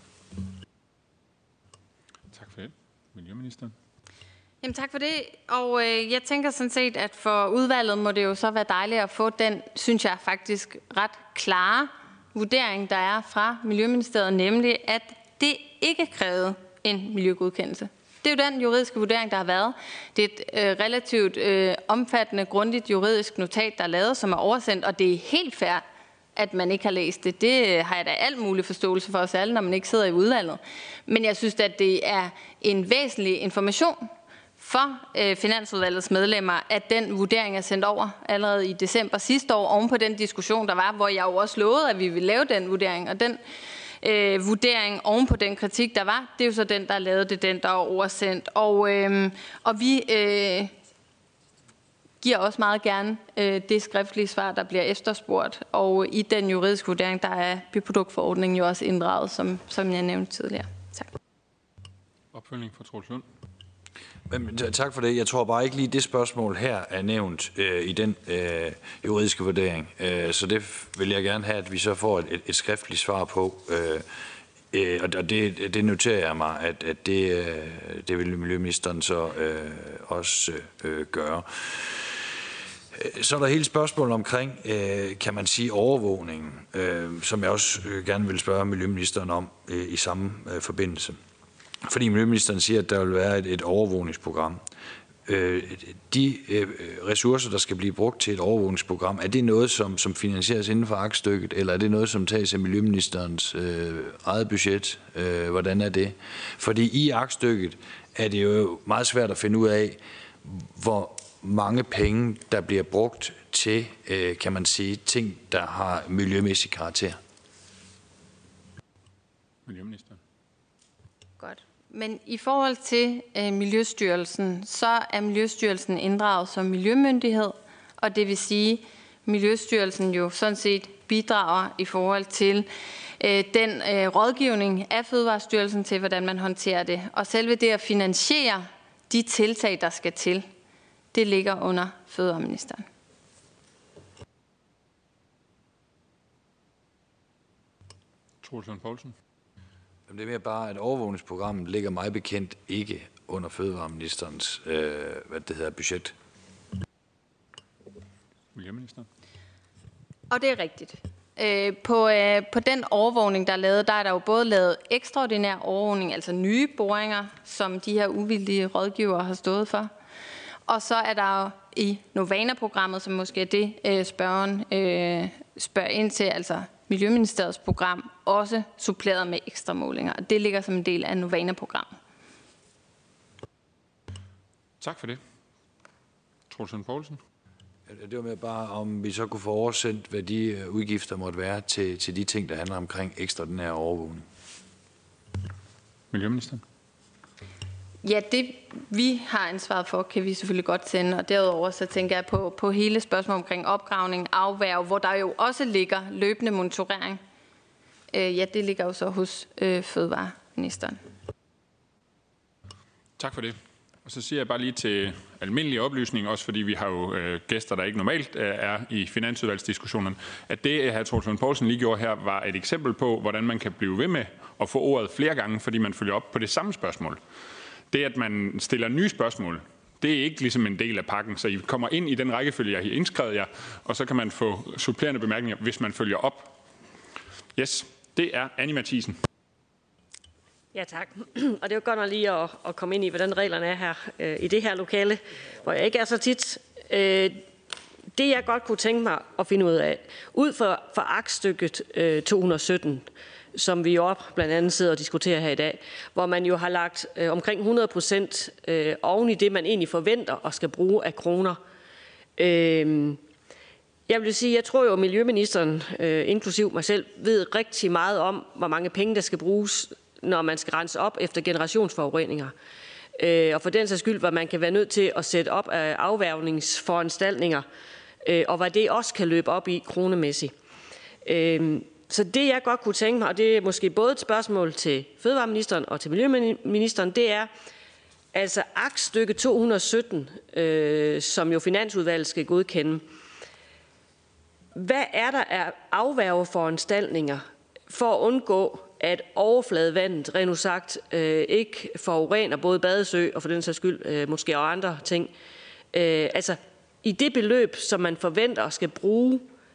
Speaker 1: Tak for det. Miljøministeren.
Speaker 3: Jamen tak for det. Og øh, jeg tænker sådan set, at for udvalget må det jo så være dejligt at få den, synes jeg faktisk, ret klare vurdering, der er fra Miljøministeriet, nemlig at det ikke krævede en miljøgodkendelse. Det er jo den juridiske vurdering, der har været. Det er et øh, relativt øh, omfattende, grundigt juridisk notat, der er lavet, som er oversendt, og det er helt fair, at man ikke har læst det. Det har jeg da alt mulig forståelse for os alle, når man ikke sidder i udvalget. Men jeg synes, at det er en væsentlig information, for øh, Finansudvalgets medlemmer, at den vurdering er sendt over allerede i december sidste år, oven på den diskussion, der var, hvor jeg jo også lovede, at vi ville lave den vurdering. Og den øh, vurdering oven på den kritik, der var, det er jo så den, der lavede det, den, der er oversendt. Og, øh, og vi øh, giver også meget gerne øh, det skriftlige svar, der bliver efterspurgt. Og i den juridiske vurdering, der er byproduktforordningen jo også inddraget, som, som jeg nævnte tidligere. Tak.
Speaker 1: Opfølgning fra Troels Lund.
Speaker 2: Men, tak for det. Jeg tror bare ikke lige, det spørgsmål her er nævnt øh, i den øh, juridiske vurdering. Øh, så det vil jeg gerne have, at vi så får et, et skriftligt svar på. Øh, øh, og det, det noterer jeg mig, at, at det, øh, det vil miljøministeren så øh, også øh, gøre. Så er der hele spørgsmålet omkring, øh, kan man sige, overvågningen, øh, som jeg også øh, gerne vil spørge miljøministeren om øh, i samme øh, forbindelse. Fordi miljøministeren siger, at der vil være et, et overvågningsprogram. Øh, de øh, ressourcer, der skal blive brugt til et overvågningsprogram, er det noget, som, som finansieres inden for aktstykket, eller er det noget, som tages af miljøministerens øh, eget budget? Øh, hvordan er det? Fordi i aktstykket er det jo meget svært at finde ud af, hvor mange penge, der bliver brugt til, øh, kan man sige, ting, der har miljømæssig karakter.
Speaker 1: Miljøministeren.
Speaker 3: Godt. Men i forhold til øh, Miljøstyrelsen, så er Miljøstyrelsen inddraget som miljømyndighed, og det vil sige, at Miljøstyrelsen jo sådan set bidrager i forhold til øh, den øh, rådgivning af Fødevarestyrelsen til, hvordan man håndterer det. Og selve det at finansiere de tiltag, der skal til, det ligger under fødevareministeren.
Speaker 1: Troels Lund Poulsen.
Speaker 2: Det er mere bare, at overvågningsprogrammet ligger mig bekendt ikke under fødevareministerens øh, hvad det hedder, budget.
Speaker 1: Miljøminister.
Speaker 3: Og det er rigtigt. Øh, på, øh, på den overvågning, der er lavet, der er der jo både lavet ekstraordinær overvågning, altså nye boringer, som de her uvildige rådgivere har stået for. Og så er der jo i Novana-programmet, som måske er det, øh, spørgeren øh, spørger ind til, altså Miljøministeriets program, også suppleret med ekstra målinger. Og det ligger som en del af Novana-programmet.
Speaker 1: Tak for det. Troels Lund Poulsen.
Speaker 2: Det var med bare, om vi så kunne få oversendt, hvad de udgifter måtte være til, til de ting, der handler omkring ekstraordinær overvågning.
Speaker 1: Miljøministeren.
Speaker 3: Ja, det vi har ansvaret for, kan vi selvfølgelig godt sende, og derudover så tænker jeg på, på hele spørgsmålet omkring opgravning, afværge, hvor der jo også ligger løbende monitorering. Øh, ja, det ligger jo så hos øh, fødevareministeren.
Speaker 1: Tak for det. Og så siger jeg bare lige til almindelig oplysning, også fordi vi har jo øh, gæster, der ikke normalt øh, er i finansudvalgsdiskussionen, at det, hr. Troels Lund Poulsen lige gjorde her, var et eksempel på, hvordan man kan blive ved med at få ordet flere gange, fordi man følger op på det samme spørgsmål. Det, at man stiller nye spørgsmål, det er ikke ligesom en del af pakken, så I kommer ind i den rækkefølge, jeg har indskrevet jer, og så kan man få supplerende bemærkninger, hvis man følger op. Yes, det er Annie Matthiesen.
Speaker 5: Ja, tak. Og det er jo godt nok lige at, at komme ind i, hvordan reglerne er her øh, i det her lokale, hvor jeg ikke er så tit. Øh, det, jeg godt kunne tænke mig at finde ud af, ud fra, fra aktstykket øh, to hundrede og sytten, som vi jo blandt andet sidder og diskuterer her i dag, hvor man jo har lagt øh, omkring hundrede procent øh, oven i det, man egentlig forventer og skal bruge af kroner. Øh, jeg vil sige, jeg tror jo, at miljøministeren, øh, inklusiv mig selv, ved rigtig meget om, hvor mange penge, der skal bruges, når man skal rense op efter generationsforureninger. Øh, og for den sags skyld, hvor man kan være nødt til at sætte op af afværgningsforanstaltninger, øh, og hvad det også kan løbe op i kronemæssigt. Øh, Så det, jeg godt kunne tænke mig, og det er måske både et spørgsmål til fødevareministeren og til miljøministeren, det er, altså aktstykke to hundrede og sytten, øh, som jo Finansudvalget skal godkende. Hvad er der af afværgeforanstaltninger for at undgå, at overfladevandet, rent sagt, øh, ikke forurener både badesø og for den sags skyld øh, måske og andre ting? Øh, altså i det beløb, som man forventer skal bruge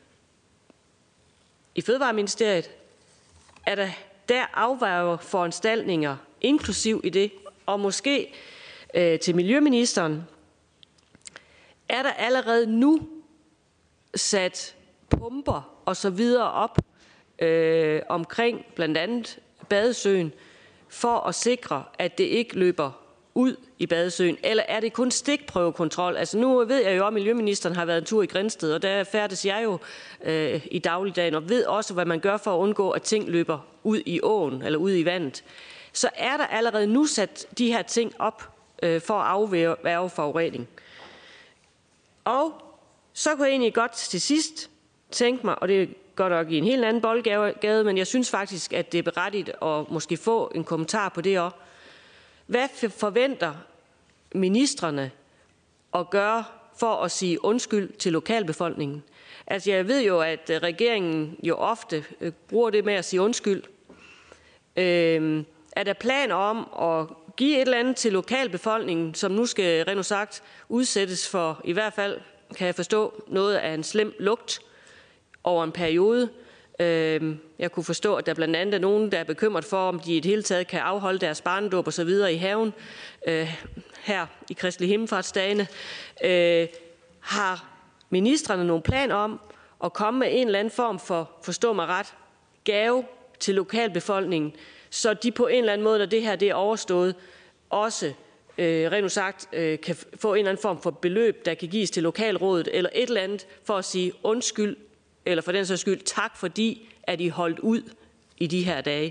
Speaker 5: i Fødevareministeriet, er der der afværger foranstaltninger inklusiv i det, og måske øh, til miljøministeren, er der allerede nu sat pumper og så videre op øh, omkring blandt andet badesøen, for at sikre, at det ikke løber ud i badesøen, eller er det kun stikprøvekontrol? Altså nu ved jeg jo, at miljøministeren har været en tur i Grindsted, og der færdes jeg jo øh, i dagligdagen, og ved også, hvad man gør for at undgå, at ting løber ud i åen eller ud i vandet. Så er der allerede nu sat de her ting op øh, for at afværge forurening. Og så kunne jeg egentlig godt til sidst tænke mig, og det er godt nok i en helt anden boldgade, men jeg synes faktisk, at det er berettiget at måske få en kommentar på det også. Hvad forventer ministrene at gøre for at sige undskyld til lokalbefolkningen? Altså jeg ved jo, at regeringen jo ofte bruger det med at sige undskyld. Øh, er der planer om at give et eller andet til lokalbefolkningen, som nu skal rent sagt udsættes for, i hvert fald kan jeg forstå, noget af en slem lugt over en periode? Jeg kunne forstå, at der blandt andet er nogen, der er bekymret for, om de i det hele taget kan afholde deres barnedåb og så videre i haven her i Kristelig Himmelfartsdagene. Har ministrene nogle planer om at komme med en eller anden form for, forstå mig ret, gave til lokalbefolkningen, så de på en eller anden måde, når det her det er overstået, også øh, rent sagt øh, kan få en eller anden form for beløb, der kan gives til lokalrådet, eller et eller andet for at sige undskyld, eller for den sags skyld tak, fordi at I holdt ud i de her dage.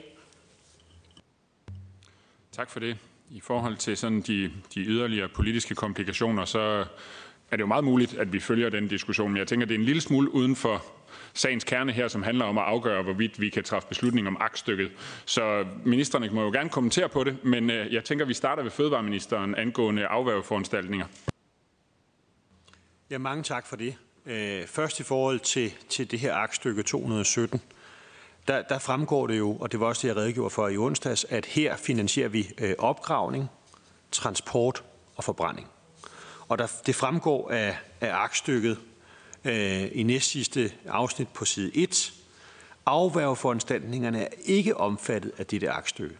Speaker 1: Tak for det. I forhold til sådan de, de yderligere politiske komplikationer, så er det jo meget muligt, at vi følger den diskussion. Men jeg tænker, det er en lille smule uden for sagens kerne her, som handler om at afgøre, hvorvidt vi kan træffe beslutning om aktstykket. Så ministerne må jo gerne kommentere på det, men jeg tænker, vi starter ved fødevareministeren angående afværgeforanstaltninger.
Speaker 4: Ja, mange tak for det. Først i forhold til, til det her aktstykke to hundrede og sytten, der, der fremgår det jo, og det var også det, jeg redegjorde for i onsdags, at her finansierer vi opgravning, transport og forbrænding. Og der, det fremgår af, af aktstykket øh, i næstsidste afsnit på side et. Afværgeforanstaltningerne er ikke omfattet af dette aktstykke.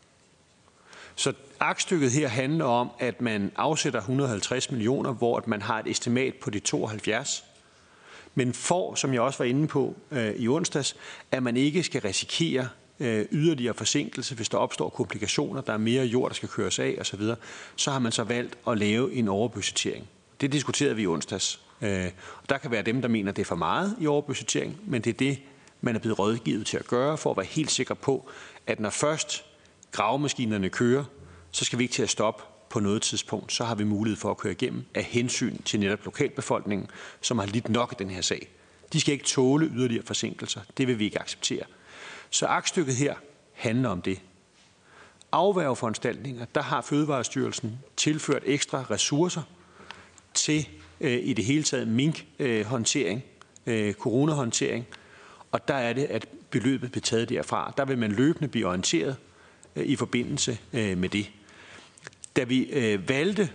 Speaker 4: Så aktstykket her handler om, at man afsætter et hundrede og halvtreds millioner, hvor man har et estimat på de tooghalvfjerds. Men for, som jeg også var inde på øh, i onsdags, at man ikke skal risikere øh, yderligere forsinkelse, hvis der opstår komplikationer, der er mere jord, der skal køres af osv., så har man så valgt at lave en overbudgettering. Det diskuterede vi i onsdags. Øh, og der kan være dem, der mener, at det er for meget i overbudgettering, men det er det, man er blevet rådgivet til at gøre, for at være helt sikker på, at når først gravemaskinerne kører, så skal vi ikke til at stoppe på noget tidspunkt. Så har vi mulighed for at køre igennem af hensyn til netop lokalbefolkningen, som har lidt nok i den her sag. De skal ikke tåle yderligere forsinkelser. Det vil vi ikke acceptere. Så aktstykket her handler om det. Afværgeforanstaltninger, der har Fødevarestyrelsen tilført ekstra ressourcer til øh, i det hele taget minkhåndtering, øh, coronahåndtering, og der er det, at beløbet bliver taget derfra. Der vil man løbende blive orienteret øh, i forbindelse øh, med det. Da vi øh, valgte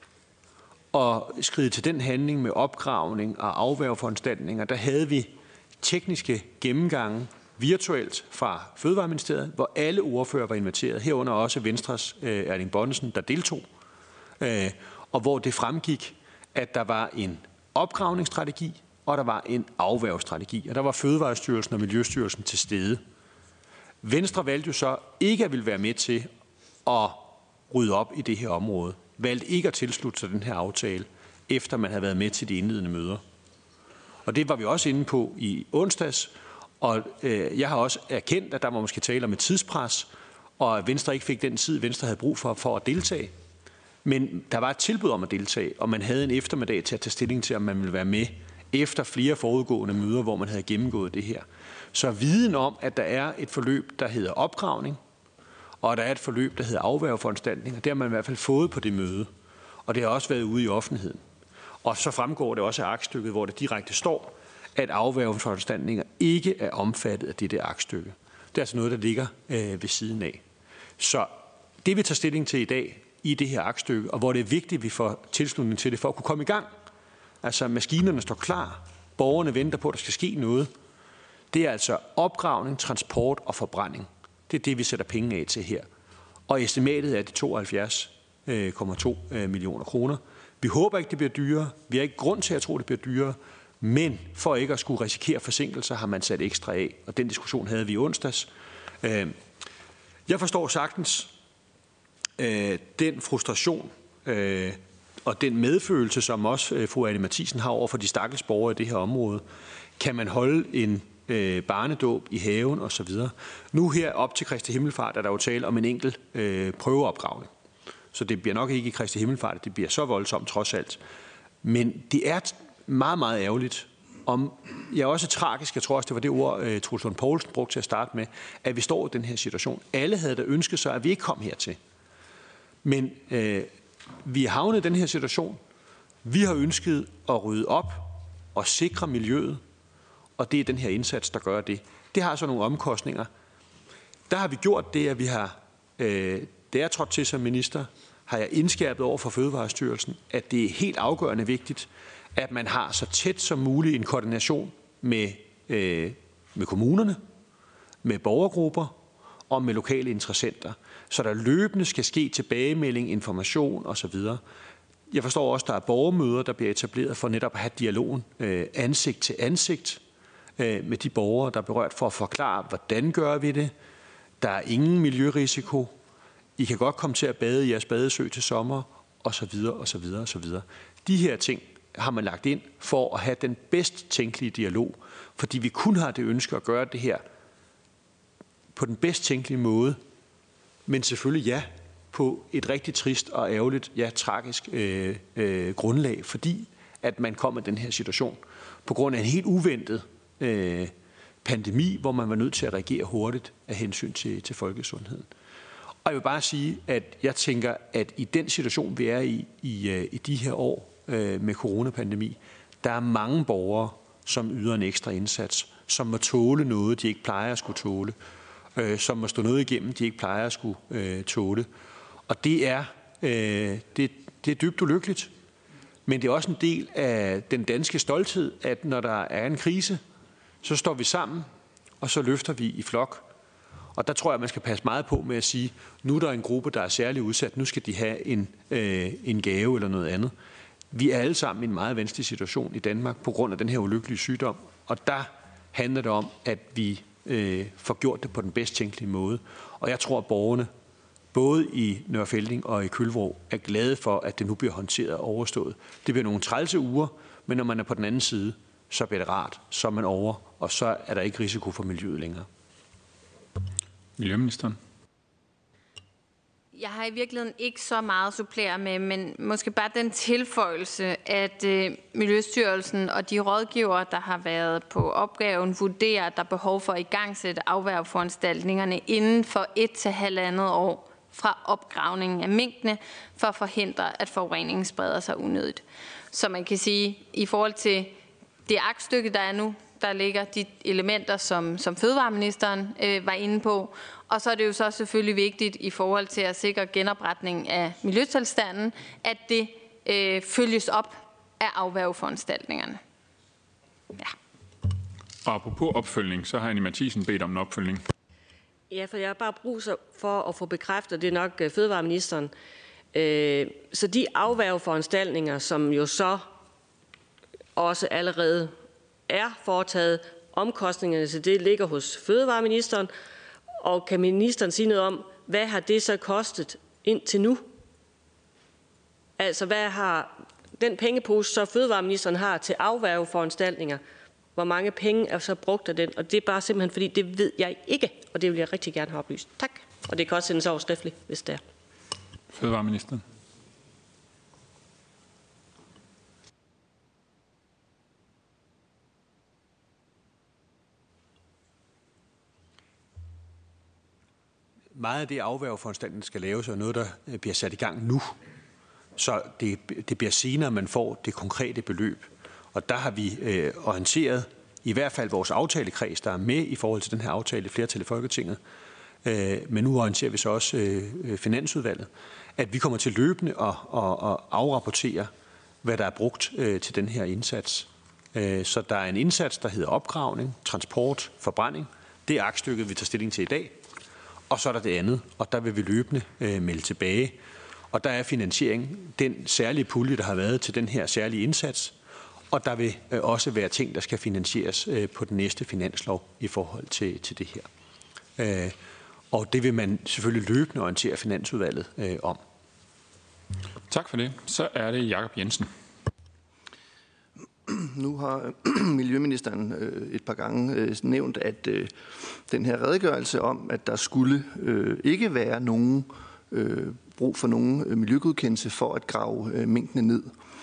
Speaker 4: at skride til den handling med opgravning og afværgeforanstaltninger, der havde vi tekniske gennemgange virtuelt fra Fødevareministeriet, hvor alle ordfører var inviteret, herunder også Venstres øh, Erling Bonnesen, der deltog, øh, og hvor det fremgik, at der var en opgravningsstrategi, og der var en afværgestrategi, og der var Fødevarestyrelsen og Miljøstyrelsen til stede. Venstre valgte jo så ikke at ville være med til at rydde op i det her område, valgte ikke at tilslutte sig den her aftale, efter man havde været med til de indledende møder. Og det var vi også inde på i onsdags, og øh, jeg har også erkendt, at der var måske tale om et tidspres, og at Venstre ikke fik den tid, Venstre havde brug for, for at deltage. Men der var et tilbud om at deltage, og man havde en eftermiddag til at tage stilling til, om man ville være med efter flere forudgående møder, hvor man havde gennemgået det her. Så viden om, at der er et forløb, der hedder opgravning, og der er et forløb, der hedder afværgeforanstaltninger, det har man i hvert fald fået på det møde, og det har også været ude i offentligheden. Og så fremgår det også af aktstykket, hvor det direkte står, at afværgeforanstaltninger ikke er omfattet af dette aktstykke. Det er altså noget, der ligger øh, ved siden af. Så det vi tager stilling til i dag i det her aktstykke, og hvor det er vigtigt, at vi får tilslutning til det for at kunne komme i gang, altså maskinerne står klar, borgerne venter på, at der skal ske noget, det er altså opgravning, transport og forbrænding. Det er det, vi sætter penge af til her. Og estimatet er de tooghalvfjerds komma to millioner kroner. Vi håber ikke, det bliver dyrere. Vi har ikke grund til at tro, det bliver dyrere. Men for ikke at skulle risikere forsinkelser, har man sat ekstra af. Og den diskussion havde vi i onsdags. Jeg forstår sagtens, øh, den frustration øh, og den medfølelse, som også øh, fru Anne Matthiesen har over for de stakkels borgere i det her område. Kan man holde en øh, barnedåb i haven osv.? Nu her op til Kristi Himmelfart er der jo tale om en enkelt øh, prøveopgravning. Så det bliver nok ikke i Kristi Himmelfart, det bliver så voldsomt trods alt. Men det er meget, meget ærgerligt. Om, ja, også tragisk, jeg tror også, det var det ord, uh, Troels Lund Poulsen brugte til at starte med, at vi står i den her situation. Alle havde da ønsket sig, at vi ikke kom hertil. Men uh, vi er havnet i den her situation. Vi har ønsket at rydde op og sikre miljøet, og det er den her indsats, der gør det. Det har så nogle omkostninger. Der har vi gjort det, at vi har, uh, da jeg trådte til som minister, har jeg indskærpet over for Fødevarestyrelsen, at det er helt afgørende vigtigt, at man har så tæt som muligt en koordination med, øh, med kommunerne, med borgergrupper og med lokale interessenter, så der løbende skal ske tilbagemelding, information osv. Jeg forstår også, at der er borgermøder, der bliver etableret for netop at have dialogen øh, ansigt til ansigt øh, med de borgere, der er berørt, for at forklare, hvordan gør vi det. Der er ingen miljørisiko. I kan godt komme til at bade i jeres badesø til sommer, osv. osv. osv. De her ting har man lagt ind for at have den bedst tænkelige dialog, fordi vi kun har det ønske at gøre det her på den bedst tænkelige måde, men selvfølgelig ja, på et rigtig trist og ærgerligt, ja, tragisk øh, øh, grundlag, fordi at man kom i den her situation på grund af en helt uventet øh, pandemi, hvor man var nødt til at reagere hurtigt af hensyn til, til folkesundheden. Og jeg vil bare sige, at jeg tænker, at i den situation, vi er i i, i de her år øh, med coronapandemi, der er mange borgere, som yder en ekstra indsats, som må tåle noget, de ikke plejer at skulle tåle, øh, som må stå noget igennem, de ikke plejer at skulle øh, tåle. Og det er, øh, det, det er dybt ulykkeligt. Men det er også en del af den danske stolthed, at når der er en krise, så står vi sammen, og så løfter vi i flok. Og der tror jeg, man skal passe meget på med at sige, nu er der en gruppe, der er særligt udsat, nu skal de have en, øh, en gave eller noget andet. Vi er alle sammen i en meget vanskelig situation i Danmark på grund af den her ulykkelige sygdom. Og der handler det om, at vi øh, får gjort det på den bedst tænkelige måde. Og jeg tror, at borgerne, både i Nørre Felding og i Kølvrå, er glade for, at det nu bliver håndteret og overstået. Det bliver nogle trælse uger, men når man er på den anden side, så bliver det rart, så er man over, og så er der ikke risiko for miljøet længere.
Speaker 1: Miljøministeren.
Speaker 3: Jeg har i virkeligheden ikke så meget at supplere med, men måske bare den tilføjelse, at øh, Miljøstyrelsen og de rådgivere, der har været på opgaven, vurderer, at der er behov for at igangsætte afværgeforanstaltningerne inden for et til halvandet år fra opgravningen af minkene, for at forhindre, at forureningen spreder sig unødigt. Så man kan sige, i forhold til det aktstykke, der er nu, der ligger de elementer, som, som fødevareministeren øh, var inde på. Og så er det jo så selvfølgelig vigtigt i forhold til at sikre genopretning af miljøtilstanden, at det øh, følges op af afværgeforanstaltningerne. Ja.
Speaker 1: Og apropos opfølgning, så har Anne Matthiesen bedt om en opfølgning.
Speaker 5: Ja, for jeg har bare brug for at få bekræftet, det er nok fødevareministeren. Øh, så de afværgeforanstaltninger, som jo så også allerede er foretaget, omkostningerne til det ligger hos fødevareministeren, og kan ministeren sige noget om, hvad har det så kostet indtil nu? Altså, hvad har den pengepose, så fødevareministeren har til afværgeforanstaltninger, hvor mange penge er så brugt af den? Og det er bare simpelthen, fordi det ved jeg ikke, og det vil jeg rigtig gerne have oplyst. Tak. Og det kan også sendes over skriftligt, hvis det er.
Speaker 1: Fødevareministeren.
Speaker 4: Meget af det afværgeforanstaltning skal laves, og noget, der bliver sat i gang nu. Så det, det bliver senere, man får det konkrete beløb. Og der har vi øh, orienteret, i hvert fald vores aftalekreds, der er med i forhold til den her aftale, flertal i Folketinget. Øh, men nu orienterer vi så også øh, Finansudvalget, at vi kommer til løbende at, at, at afrapportere, hvad der er brugt øh, til den her indsats. Øh, så der er en indsats, der hedder opgravning, transport, forbrænding. Det er aktstykket, vi tager stilling til i dag. Og så er der det andet, og der vil vi løbende øh, melde tilbage. Og der er finansiering, den særlige pulje, der har været til den her særlige indsats. Og der vil øh, også være ting, der skal finansieres øh, på den næste finanslov i forhold til, til det her. Øh, og det vil man selvfølgelig løbende orientere Finansudvalget øh, om.
Speaker 1: Tak for det. Så er det Jakob Jensen.
Speaker 6: Nu har miljøministeren et par gange nævnt, at den her redegørelse om, at der skulle ikke være nogen brug for nogen miljøgodkendelse for at grave minkene ned.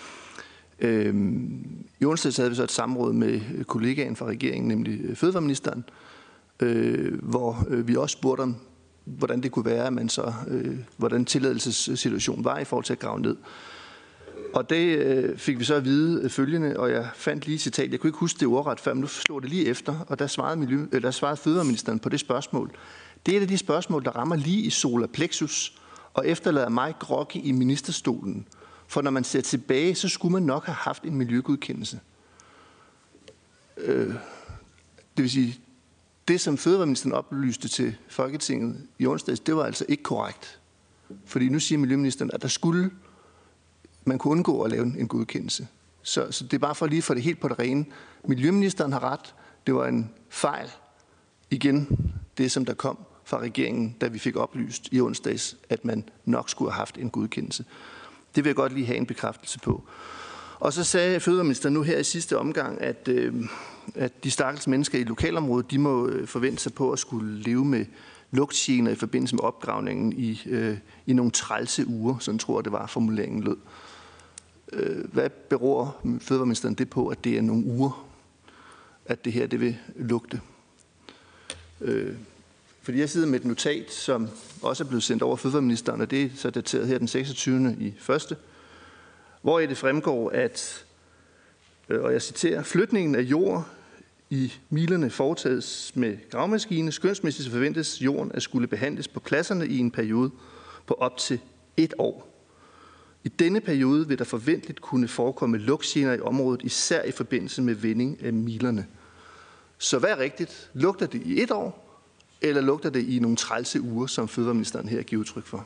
Speaker 6: I onsdag havde vi så et samråd med kollegaen fra regeringen, nemlig fødevareministeren, hvor vi også spurgte om, hvordan det kunne være, at man så, hvordan tilladelsessituationen var i forhold til at grave ned. Og det øh, fik vi så at vide følgende, og jeg fandt lige et citat. Jeg kunne ikke huske det ordret før, men nu slog det lige efter, og der svarede, miljø, øh, der svarede fødevareministeren på det spørgsmål. Det er et af de spørgsmål, der rammer lige i solar plexus, og efterlader mig groggy i ministerstolen. For når man ser tilbage, så skulle man nok have haft en miljøgodkendelse. Øh, det vil sige, det som fødevareministeren oplyste til Folketinget i onsdags, det var altså ikke korrekt. Fordi nu siger miljøministeren, at der skulle man kunne undgå at lave en godkendelse. Så, så det er bare for lige for det helt på det rene. Miljøministeren har ret. Det var en fejl. Igen, det som der kom fra regeringen, da vi fik oplyst i onsdags, at man nok skulle have haft en godkendelse. Det vil jeg godt lige have en bekræftelse på. Og så sagde fødevareministeren nu her i sidste omgang, at, øh, at de stakkels mennesker i lokalområdet, de må forvente sig på at skulle leve med lugtgener i forbindelse med opgravningen i, øh, i nogle trælse uger. Sådan tror jeg, det var, formuleringen lød. Hvad beror fødevareministeren det på, at det er nogle uger, at det her det vil lugte? Øh, fordi jeg sidder med et notat, som også er blevet sendt over fødevareministeren, og det er så dateret her den seksogtyvende i første, hvor det fremgår, at, øh, og jeg citerer, flytningen af jord i milerne foretages med gravemaskine. Skønsmæssigt forventes jorden at skulle behandles på pladserne i en periode på op til et år. I denne periode vil der forventeligt kunne forekomme lugtgener i området, især i forbindelse med vending af milerne. Så hvad er rigtigt? Lugter det i et år, eller lugter det i nogle trælse uger, som fødevareministeren her giver udtryk for?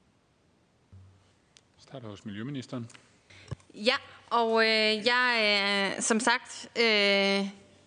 Speaker 1: Starter hos miljøministeren.
Speaker 3: Ja, og øh, jeg er øh, som sagt øh,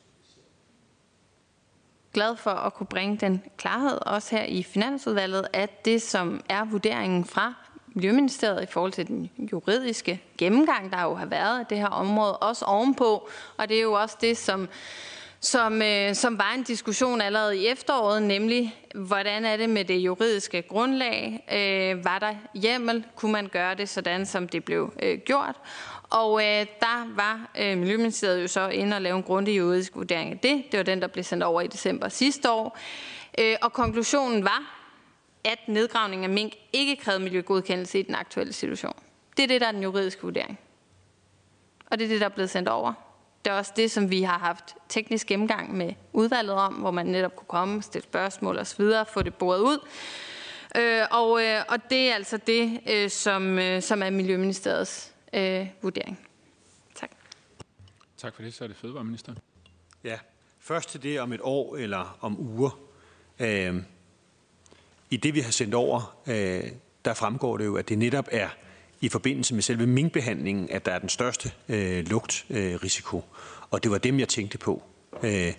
Speaker 3: glad for at kunne bringe den klarhed, også her i Finansudvalget, at det, som er vurderingen fra Miljøministeriet i forhold til den juridiske gennemgang, der jo har været af det her område, også ovenpå, og det er jo også det, som, som, øh, som var en diskussion allerede i efteråret, nemlig hvordan er det med det juridiske grundlag, øh, var der hjemmel, kunne man gøre det sådan, som det blev øh, gjort, og øh, der var øh, Miljøministeriet jo så inde og lave en grundig juridisk vurdering af det. Det var den, der blev sendt over i december sidste år, øh, og konklusionen var, at nedgravning af mink ikke krævede miljøgodkendelse i den aktuelle situation. Det er det, der er den juridiske vurdering. Og det er det, der er blevet sendt over. Det er også det, som vi har haft teknisk gennemgang med udvalget om, hvor man netop kunne komme, stille spørgsmål og så videre, få det boret ud. Øh, og, øh, og det er altså det, øh, som, øh, som er Miljøministeriets øh, vurdering. Tak.
Speaker 1: Tak for det. Så er det fødevareministeren.
Speaker 4: Ja, først til det om et år eller om uger. Øh, I det, vi har sendt over, øh, der fremgår det jo, at det netop er i forbindelse med selve minkbehandlingen, at der er den største øh, lugtrisiko. Øh, og det var dem, jeg tænkte på. Øh,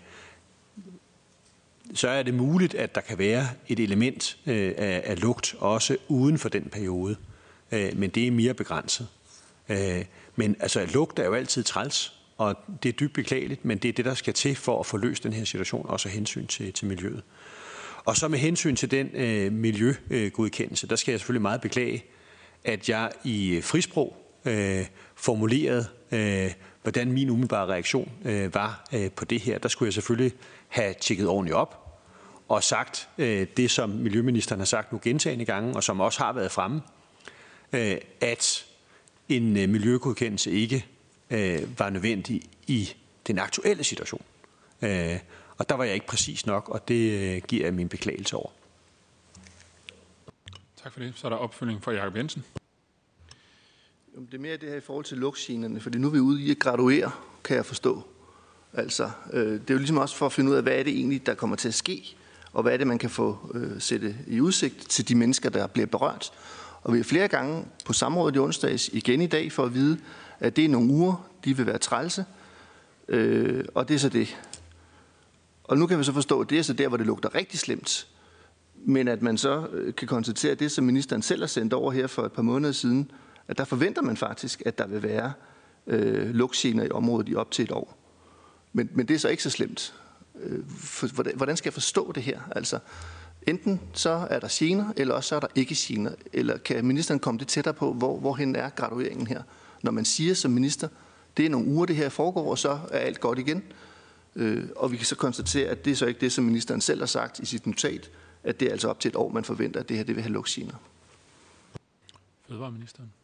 Speaker 4: så er det muligt, at der kan være et element øh, af, af lugt, også uden for den periode. Øh, men det er mere begrænset. Øh, men altså, lugt er jo altid træls, og det er dybt beklageligt, men det er det, der skal til for at få løst den her situation, også af hensyn til, til miljøet. Og så med hensyn til den øh, miljøgodkendelse, der skal jeg selvfølgelig meget beklage, at jeg i frisprog øh, formulerede, øh, hvordan min umiddelbare reaktion øh, var øh, på det her. Der skulle jeg selvfølgelig have tjekket ordentligt op og sagt øh, det, som miljøministeren har sagt nu gentagne gange, og som også har været fremme, øh, at en øh, miljøgodkendelse ikke øh, var nødvendig i den aktuelle situation. Øh, Og der var jeg ikke præcis nok, og det øh, giver jeg min beklagelse over.
Speaker 1: Tak for det. Så er der opfølging fra Jakob Jensen.
Speaker 6: Det er mere det her i forhold til lugtgenerne, fordi nu er vi ude i at graduere, kan jeg forstå. Altså, øh, det er jo ligesom også for at finde ud af, hvad er det egentlig, der kommer til at ske, og hvad er det, man kan få øh, sætte i udsigt til de mennesker, der bliver berørt. Og vi er flere gange på samrådet i onsdags, igen i dag, for at vide, at det er nogle uger, de vil være trælse, øh, og det er så det. Og nu kan vi så forstå, at det er så der, hvor det lugter rigtig slemt. Men at man så kan konstatere det, som ministeren selv har sendt over her for et par måneder siden, at der forventer man faktisk, at der vil være øh, lugtgener i området i op til et år. Men, men det er så ikke så slemt. Øh, for, hvordan skal jeg forstå det her? Altså, enten så er der gener, eller også så er der ikke gener. Eller kan ministeren komme det tættere på, hvor, hvorhen er gradueringen her? Når man siger som minister, det er nogle uger, det her foregår, og så er alt godt igen. Øh, og vi kan så konstatere, at det er så ikke det, som ministeren selv har sagt i sit notat, at det er altså op til et år, man forventer, at det her det vil have lugtgener.
Speaker 1: Fødevareministeren.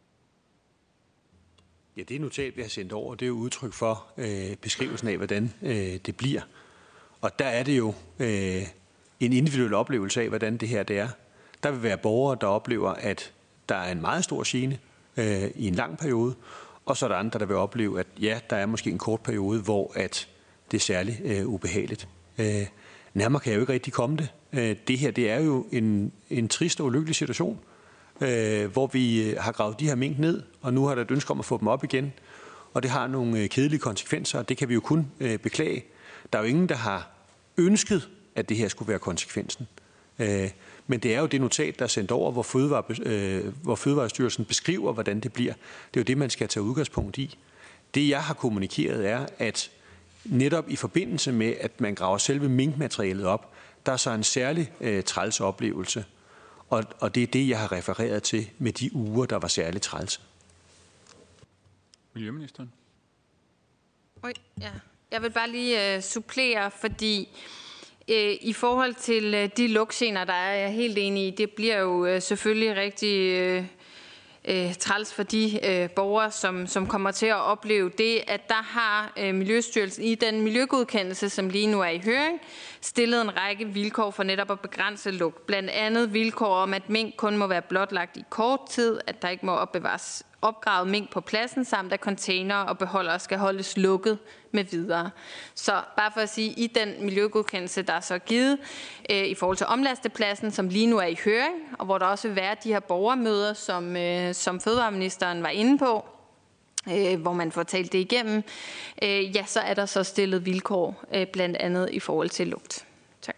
Speaker 4: Ja, det notat, vi har sendt over, det er jo udtryk for øh, beskrivelsen af, hvordan øh, det bliver. Og der er det jo øh, en individuel oplevelse af, hvordan det her det er. Der vil være borgere, der oplever, at der er en meget stor gene øh, i en lang periode, og så er der andre, der vil opleve, at ja, der er måske en kort periode, hvor at det er særligt øh, ubehageligt. Øh, nærmere kan jeg jo ikke rigtig komme det. Øh, det her, det er jo en, en trist og ulykkelig situation, øh, hvor vi har gravet de her mink ned, og nu har der et ønske om at få dem op igen. Og det har nogle øh, kedelige konsekvenser, og det kan vi jo kun øh, beklage. Der er jo ingen, der har ønsket, at det her skulle være konsekvensen. Øh, men det er jo det notat, der er sendt over, hvor, Fødevare, øh, hvor Fødevarestyrelsen beskriver, hvordan det bliver. Det er jo det, man skal tage udgangspunkt i. Det, jeg har kommunikeret, er, at netop i forbindelse med, at man graver selve minkmaterialet op, der er så en særlig øh, træls oplevelse. Og, og det er det, jeg har refereret til med de uger, der var særligt træls.
Speaker 1: Miljøministeren.
Speaker 3: Oj, ja. Jeg vil bare lige øh, supplere, fordi øh, i forhold til øh, de lugtgener, der er jeg helt enig i, det bliver jo øh, selvfølgelig rigtig øh, øh, træls for de øh, borgere, som, som kommer til at opleve det, at der har øh, Miljøstyrelsen i den miljøgodkendelse, som lige nu er i høring, stillet en række vilkår for netop at begrænse lugt. Blandt andet vilkår om, at mink kun må være blotlagt i kort tid, at der ikke må opbevares opgravet mink på pladsen, samt at container og beholdere skal holdes lukket med videre. Så bare for at sige, i den miljøgodkendelse, der er så givet øh, i forhold til omlastepladsen, som lige nu er i høring, og hvor der også vil være de her borgermøder, som, øh, som fødevareministeren var inde på, øh, hvor man får talt det igennem, øh, ja, så er der så stillet vilkår, øh, blandt andet i forhold til lugt. Tak.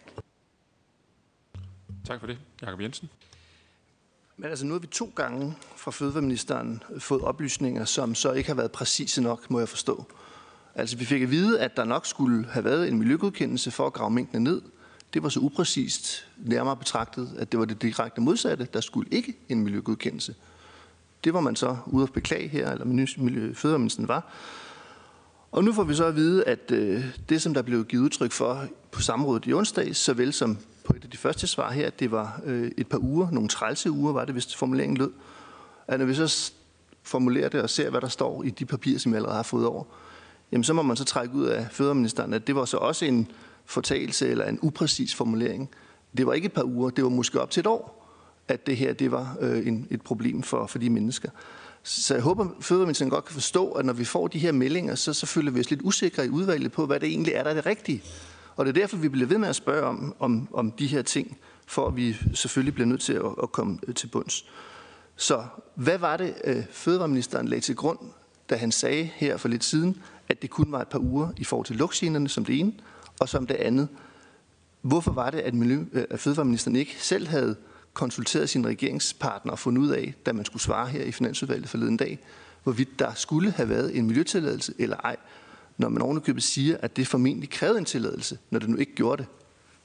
Speaker 1: Tak for det. Jakob Jensen.
Speaker 6: Men altså, nu har vi to gange fra fødevareministeren fået oplysninger, som så ikke har været præcise nok, må jeg forstå. Altså, vi fik at vide, at der nok skulle have været en miljøgodkendelse for at grave minkene ned. Det var så upræcist nærmere betragtet, at det var det direkte modsatte. Der skulle ikke en miljøgodkendelse. Det var man så ude at beklage her, eller miljø- fødevareministeren var. Og nu får vi så at vide, at øh, det, som der blev givet udtryk for på samrådet i onsdag, såvel som på et af de første svar her, det var øh, et par uger, nogle trælse uger, var det, hvis formuleringen lød. At når vi så formulerer det og ser, hvad der står i de papirer, som vi allerede har fået over, jamen så må man så trække ud af fødevareministeren, at det var så også en fortalelse eller en upræcis formulering. Det var ikke et par uger, det var måske op til et år, at det her det var øh, en, et problem for, for de mennesker. Så jeg håber, at fødevareministeren godt kan forstå, at når vi får de her meldinger, så, så føler vi os lidt usikre i udvalget på, hvad det egentlig er, der er det rigtige. Og det er derfor, vi bliver ved med at spørge om, om, om de her ting, for at vi selvfølgelig bliver nødt til at, at komme til bunds. Så hvad var det, øh, fødevareministeren lagde til grund, da han sagde her for lidt siden, at det kun var et par uger i forhold til lugtgenerne som det ene, og som det andet? Hvorfor var det, at, miljø, at fødevareministeren ikke selv havde konsulteret sin regeringspartner og fundet ud af, da man skulle svare her i Finansudvalget forleden dag, hvorvidt der skulle have været en miljøtilladelse eller ej, når man ovenikøbet siger, at det formentlig krævede en tilladelse, når det nu ikke gjorde det?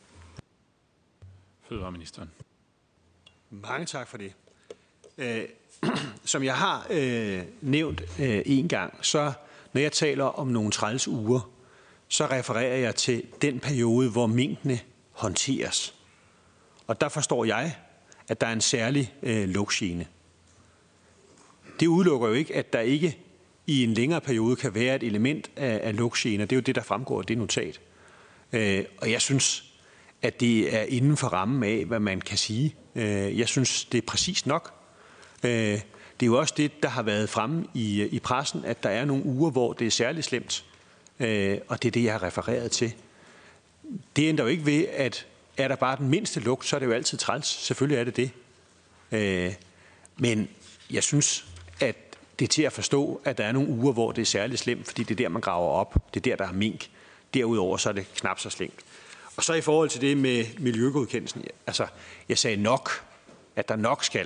Speaker 1: Fødevareministeren.
Speaker 4: Mange tak for det. Øh, som jeg har øh, nævnt øh, en gang, så når jeg taler om nogle træls uger, så refererer jeg til den periode, hvor minkene håndteres. Og der forstår jeg, at der er en særlig øh, lugtgene. Det udelukker jo ikke, at der ikke i en længere periode kan være et element af, af lugtgener. Det er jo det, der fremgår af det notat. Øh, og jeg synes, at det er inden for rammen af, hvad man kan sige. Øh, jeg synes, det er præcis nok. Øh, det er jo også det, der har været fremme i, i pressen, at der er nogle uger, hvor det er særligt slemt. Øh, og det er det, jeg har refereret til. Det ændrer jo ikke ved, at er der bare den mindste lugt, så er det jo altid træls. Selvfølgelig er det det. Øh, men jeg synes, at det er til at forstå, at der er nogle uger, hvor det er særligt slemt, fordi det er der, man graver op. Det er der, der er mink. Derudover så er det knap så slemt. Og så i forhold til det med miljøgodkendelsen, altså jeg sagde nok, at der nok skal.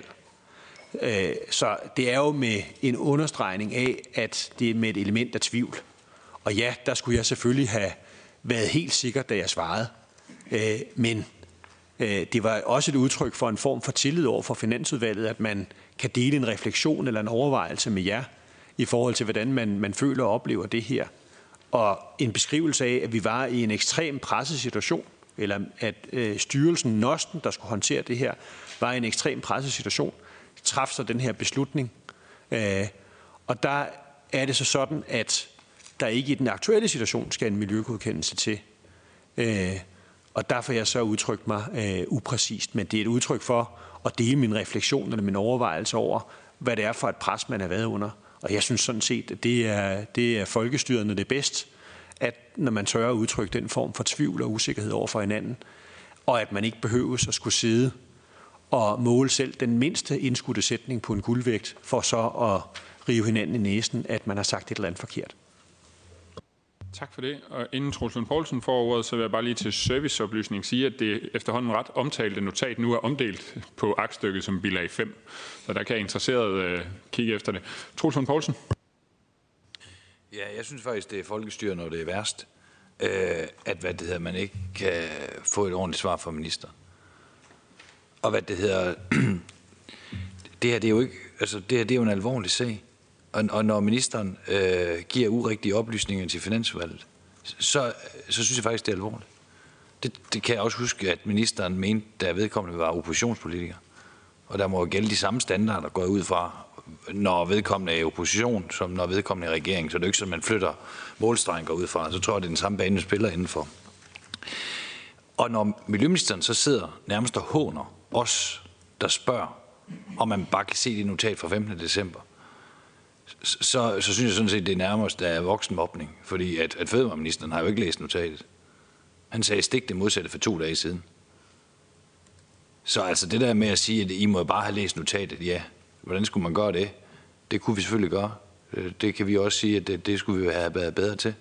Speaker 4: Så det er jo med en understregning af, at det er med et element af tvivl. Og ja, der skulle jeg selvfølgelig have været helt sikker, da jeg svarede. Men det var også et udtryk for en form for tillid over for Finansudvalget, at man kan dele en refleksion eller en overvejelse med jer i forhold til, hvordan man, man føler og oplever det her. Og en beskrivelse af, at vi var i en ekstrem pressesituation, eller at øh, styrelsen Nosten, der skulle håndtere det her, var i en ekstrem pressesituation, traf så den her beslutning. Øh, og der er det så sådan, at der ikke i den aktuelle situation skal en miljøgodkendelse til. Øh, og derfor har jeg så udtrykt mig øh, upræcist, men det er et udtryk for at dele min refleksion eller min overvejelse over, hvad det er for et pres, man har været under. Og jeg synes sådan set, at det er, det er folkestyret, når det er bedst, at når man tør at udtrykke den form for tvivl og usikkerhed over for hinanden, og at man ikke behøves at skulle sidde og måle selv den mindste indskudte sætning på en guldvægt, for så at rive hinanden i næsen, at man har sagt et eller andet forkert.
Speaker 1: Tak for det. Og inden Troels Lund Poulsen får ordet, så vil jeg bare lige til serviceoplysning sige, at det efterhånden ret omtalte notat nu er omdelt på aktstykket som bilag fem. Så der kan interesseret øh, kigge efter det. Troels Lund Poulsen.
Speaker 7: Ja, jeg synes faktisk, det er folkestyre, når det er værst, øh, at hvad det hedder, man ikke kan få et ordentligt svar fra ministeren. Og hvad det hedder, det her det er jo ikke, altså det her det er jo en alvorlig sag. Og, og når ministeren øh, giver urigtige oplysninger til Finansudvalget, så, så synes jeg faktisk, det er alvorligt. Det, det kan jeg også huske, at ministeren mente, da vedkommende var oppositionspolitiker. Og der må jo gælde de samme standarder, går ud fra, når vedkommende er i opposition, som når vedkommende er i regering. Så det er ikke sådan, man flytter målstregen går ud fra. Så tror jeg, det er den samme bane, vi spiller indenfor. Og når miljøministeren så sidder nærmest og håner os, der spørger, om man bare kan se det notat fra femtende december, Så, så synes jeg sådan set, det er nærmest af voksenmobning, fordi at, at fødevareministeren har jo ikke læst notatet. Han sagde stik det modsatte for to dage siden. Så altså det der med at sige, at I må bare have læst notatet, ja, hvordan skulle man gøre det? Det kunne vi selvfølgelig gøre. Det kan vi også sige, at det, det skulle vi have været bedre til.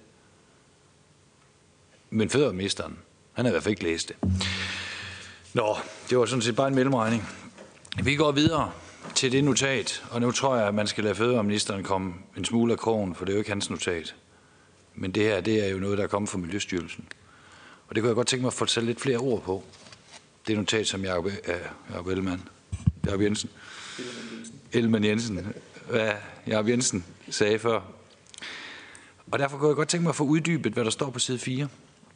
Speaker 7: Men fødevareministeren, han har i hvert fald ikke læst det. Nå, det var sådan set bare en mellemregning. Vi går videre til det notat, og nu tror jeg, at man skal lade fødevareministeren komme en smule af krogen, for det er jo ikke hans notat. Men det her, det er jo noget, der er kommet fra Miljøstyrelsen. Og det kunne jeg godt tænke mig at få lidt flere ord på. Det notat, som Jacob, øh, Jacob Ellemann, Jacob Jensen, Ellemann Jensen, hvad Jacob Jensen sagde før. Og derfor kunne jeg godt tænke mig at få uddybet, hvad der står på side fire.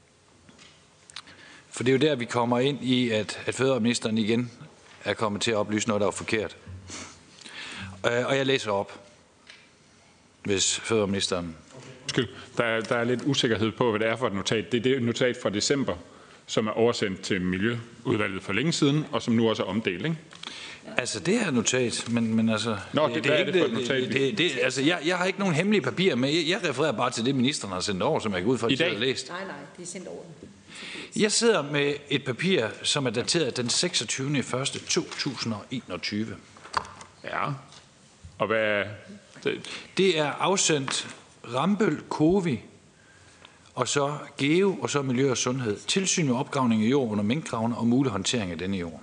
Speaker 7: For det er jo der, vi kommer ind i, at, at fødevareministeren igen er kommet til at oplyse noget, der er forkert. Og jeg læser op, hvis fødevareministeren...
Speaker 1: Undskyld, der er, der er lidt usikkerhed på, hvad det er for et notat. Det er det notat fra december, som er oversendt til Miljøudvalget for længe siden, og som nu også er omdelt, ikke?
Speaker 7: Altså, det er notat, men, men altså...
Speaker 1: Nå, det, det, det er ikke det for et notat.
Speaker 7: Det, det, det, altså, jeg, jeg har ikke nogen hemmelige papirer med. Jeg, jeg refererer bare til det, ministeren har sendt over, som jeg går ud fra, at jeg har læst.
Speaker 8: Nej, nej, det er sendt over.
Speaker 7: Jeg sidder med et papir, som er dateret den seksogtyvende første to tusind og enogtyve.
Speaker 1: Ja, og hvad...
Speaker 7: Det, det er afsendt Rambøll, Cowi, og så Geo, og så Miljø og Sundhed. Tilsyn og opgravning af jord under minkgravene og mulig håndtering af denne jord.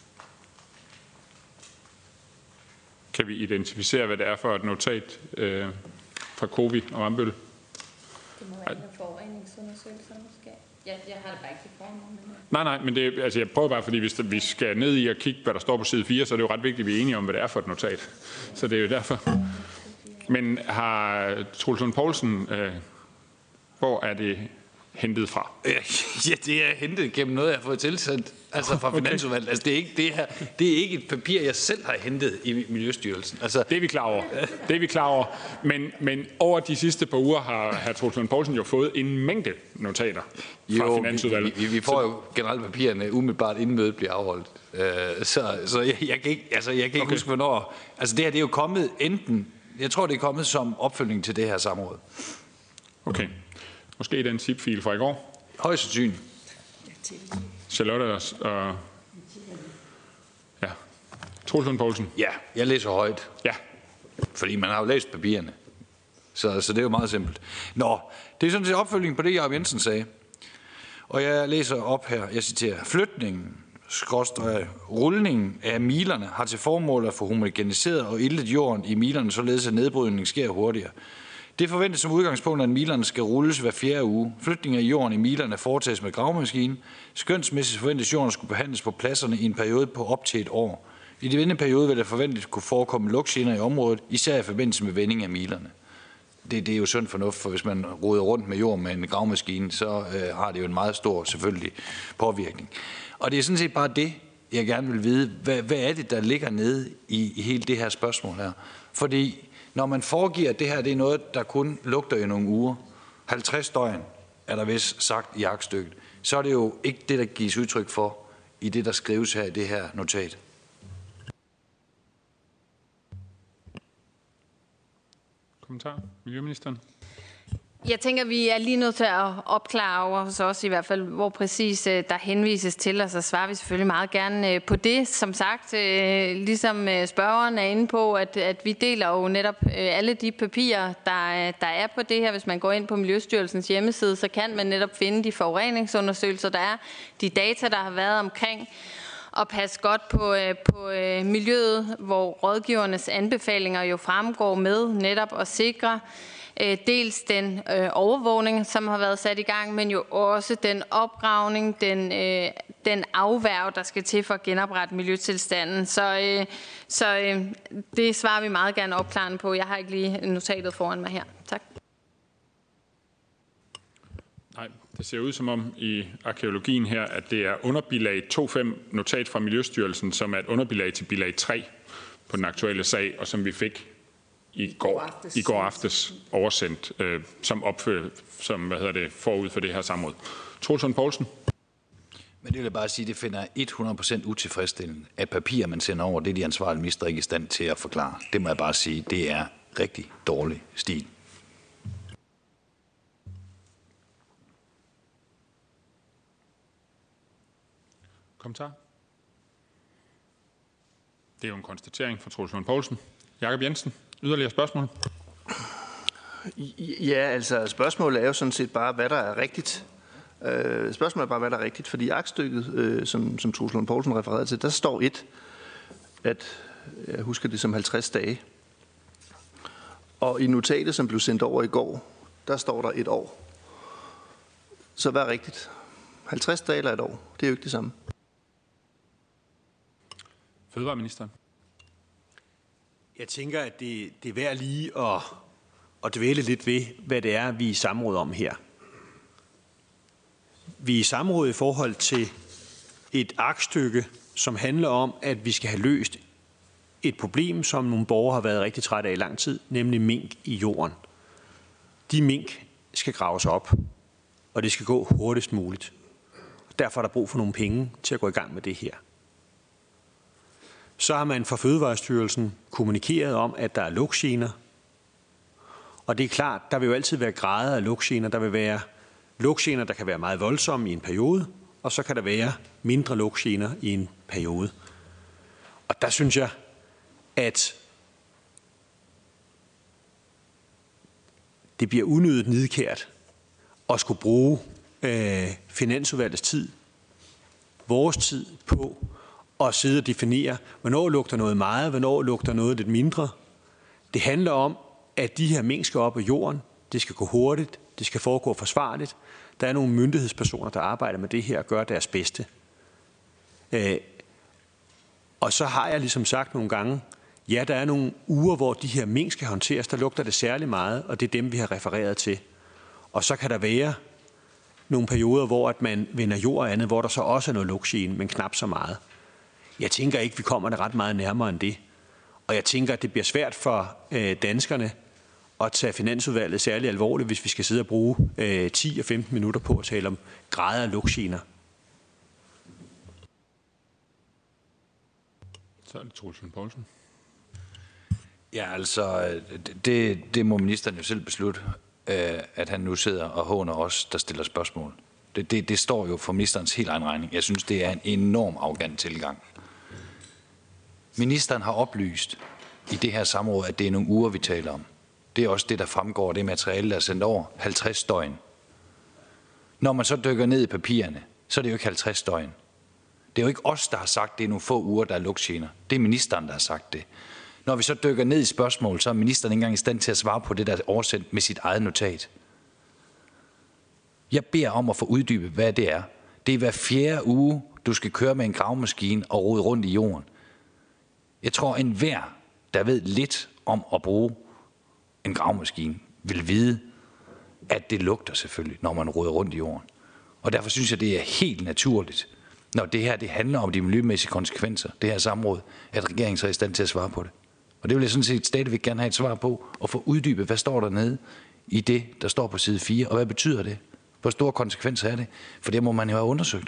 Speaker 1: Kan vi identificere, hvad det er for et notat øh, fra Cowi og Rambøll?
Speaker 3: Det må være en forureningsundersøgelse måske. Jeg, jeg har det bare ikke i form. Men...
Speaker 1: Nej, nej, men det, altså jeg prøver bare, fordi hvis vi skal ned i og kigge, hvad der står på side fire, så er det jo ret vigtigt, at vi er enige om, hvad det er for et notat. Så det er jo derfor. Men har Troels Lund Poulsen, øh, hvor er det hentet fra?
Speaker 7: Ja, det er hentet gennem noget, jeg har fået tilsendt, altså fra okay. Finansudvalget. Altså, det er ikke det her, det er ikke et papir, jeg selv har hentet i Miljøstyrelsen. Altså,
Speaker 1: det er vi klar over. Det er vi klar over. Men, men over de sidste par uger har hr. Troels Lund Poulsen jo fået en mængde notater fra
Speaker 7: jo,
Speaker 1: Finansudvalget.
Speaker 7: Vi, vi, vi får jo generelt papirerne umiddelbart inden mødet bliver afholdt. Uh, så så jeg, jeg kan ikke, altså, jeg kan ikke okay. huske, hvornår. Altså, det her det er jo kommet enten, jeg tror, det er kommet som opfølgning til det her samråd.
Speaker 1: Okay. Måske den zip-fil fra i går?
Speaker 7: Højst sandsynligt.
Speaker 1: Charlotte og... Ja. Troels Lund Poulsen.
Speaker 7: Ja, jeg læser højt.
Speaker 1: Ja.
Speaker 7: Fordi man har jo læst papirerne. Så, så det er jo meget simpelt. Nå, det er sådan set opfølgning på det, Jacob Jensen sagde. Og jeg læser op her, jeg citerer, flytningen, skråstreg, rulningen af milerne har til formål at få homogeniseret og iltet jorden i milerne, således at nedbrydningen sker hurtigere. Det forventes som udgangspunkt, at milerne skal rulles hver fjerde uge. Flytning af jorden i milerne foretages med gravemaskinen. Skønsmæssigt forventes jorden skulle behandles på pladserne i en periode på op til et år. I denne periode vil der forventeligt kunne forekomme lugtgener i området, især i forbindelse med vending af milerne. Det, det er jo sund fornuft, for hvis man roder rundt med jord med en gravemaskine, så øh, har det jo en meget stor selvfølgelig påvirkning. Og det er sådan set bare det, jeg gerne vil vide. Hvad, hvad er det, der ligger nede i, i hele det her spørgsmål her? Fordi når man foregiver, at det her det er noget, der kun lugter i nogle uger, halvtreds døgn er der vist sagt i aktstykket, så er det jo ikke det, der gives udtryk for i det, der skrives her i det her notat.
Speaker 1: Kommentar? Miljøministeren?
Speaker 3: Jeg tænker, vi er lige nødt til at opklare over hos os i hvert fald, hvor præcis der henvises til, og så svarer vi selvfølgelig meget gerne på det. Som sagt, ligesom spørgeren er inde på, at, at vi deler jo netop alle de papirer, der, der er på det her. Hvis man går ind på Miljøstyrelsens hjemmeside, så kan man netop finde de forureningsundersøgelser, der er, de data, der har været omkring, og passe godt på, på miljøet, hvor rådgivernes anbefalinger jo fremgår med netop at sikre dels den øh, overvågning, som har været sat i gang, men jo også den opgravning, den, øh, den afværge, der skal til for at genoprette miljøtilstanden. Så, øh, så øh, det svarer vi meget gerne opklarende på. Jeg har ikke lige notatet foran mig her. Tak.
Speaker 1: Nej, det ser ud som om i arkæologien her, at det er underbilag to punkt fem notat fra Miljøstyrelsen, som er et underbilag til bilag tre på den aktuelle sag, og som vi fik i går, i går aftes oversendt øh, som opfølge, som hvad hedder det, forud for det her samråd. Troels Lund Poulsen.
Speaker 7: Men det vil jeg bare sige, det finder hundrede procent utilfredsstillende, at papir, man sender over, det er de ansvarlige ministre ikke i stand til at forklare. Det må jeg bare sige, det er rigtig dårlig stil.
Speaker 1: Kommentar? Det er jo en konstatering fra Troels Lund Poulsen. Jakob Jensen. Yderligere spørgsmål?
Speaker 6: Ja, altså spørgsmålet er jo sådan set bare, hvad der er rigtigt. Øh, spørgsmålet er bare, hvad der er rigtigt, fordi i aktstykket, øh, som, som Troels Lund Poulsen refererede til, der står et, at jeg husker det som halvtreds dage. Og i notatet, som blev sendt over i går, der står der et år. Så hvad er rigtigt? halvtreds dage eller et år? Det er jo ikke det samme.
Speaker 1: Fødevareministeren.
Speaker 4: Jeg tænker, at det, det er værd lige at, at dvæle lidt ved, hvad det er, vi er i samråd om her. Vi er i samråd i forhold til et aktstykke, som handler om, at vi skal have løst et problem, som nogle borgere har været rigtig trætte af i lang tid, nemlig mink i jorden. De mink skal graves op, og det skal gå hurtigst muligt. Derfor er der brug for nogle penge til at gå i gang med det her. Så har man fra Fødevarestyrelsen kommunikeret om, at der er lugtgener. Og det er klart, der vil jo altid være grader af lugtgener. Der vil være lugtgener, der kan være meget voldsomme i en periode, og så kan der være mindre lugtgener i en periode. Og der synes jeg, at det bliver unødigt nidkært at skulle bruge øh, Finansudvalgets tid, vores tid på at sidde og definere, hvornår lugter noget meget, hvornår lugter noget lidt mindre. Det handler om, at de her mink skal op af jorden, det skal gå hurtigt, det skal foregå forsvarligt. Der er nogle myndighedspersoner, der arbejder med det her og gør deres bedste. Øh, og så har jeg ligesom sagt nogle gange, ja, der er nogle uger, hvor de her mink skal håndteres, der lugter det særlig meget, og det er dem, vi har refereret til. Og så kan der være nogle perioder, hvor at man vender jord og andet, hvor der så også er noget lugtgene, men knap så meget. Jeg tænker ikke, vi kommer det ret meget nærmere end det. Og jeg tænker, at det bliver svært for øh, danskerne at tage Finansudvalget særlig alvorligt, hvis vi skal sidde og bruge øh, ti og femten minutter på at tale om grader af lugtgener.
Speaker 1: Så er det Troels Lund Poulsen.
Speaker 7: Ja, altså, det, det må ministeren jo selv beslutte, at han nu sidder og håner os, der stiller spørgsmål. Det, det, det står jo for ministerens helt egen regning. Jeg synes, det er en enorm arrogant tilgang. Ministeren har oplyst i det her samråd, at det er nogle uger, vi taler om. Det er også det, der fremgår af det materiale, der er sendt over halvtreds døgn. Når man så dykker ned i papirerne, så er det jo ikke halvtreds døgn. Det er jo ikke os, der har sagt, det er nogle få uger, der er lugtgener. Det er ministeren, der har sagt det. Når vi så dykker ned i spørgsmål, så er ministeren ikke engang i stand til at svare på det, der er oversendt med sit eget notat. Jeg beder om at få uddybet, hvad det er. Det er hver fjerde uge, du skal køre med en gravemaskine og rode rundt i jorden. Jeg tror, enhver, der ved lidt om at bruge en gravemaskine, vil vide, at det lugter selvfølgelig, når man roder rundt i jorden. Og derfor synes jeg, det er helt naturligt, når det her det handler om de miljømæssige konsekvenser, det her samråd, at regeringen så er i stand til at svare på det. Og det vil jeg sådan set stadigvæk gerne have et svar på, og få uddybet, hvad står der nede i det, der står på side fire, og hvad betyder det? Hvor store konsekvenser er det? For det må man jo have undersøgt.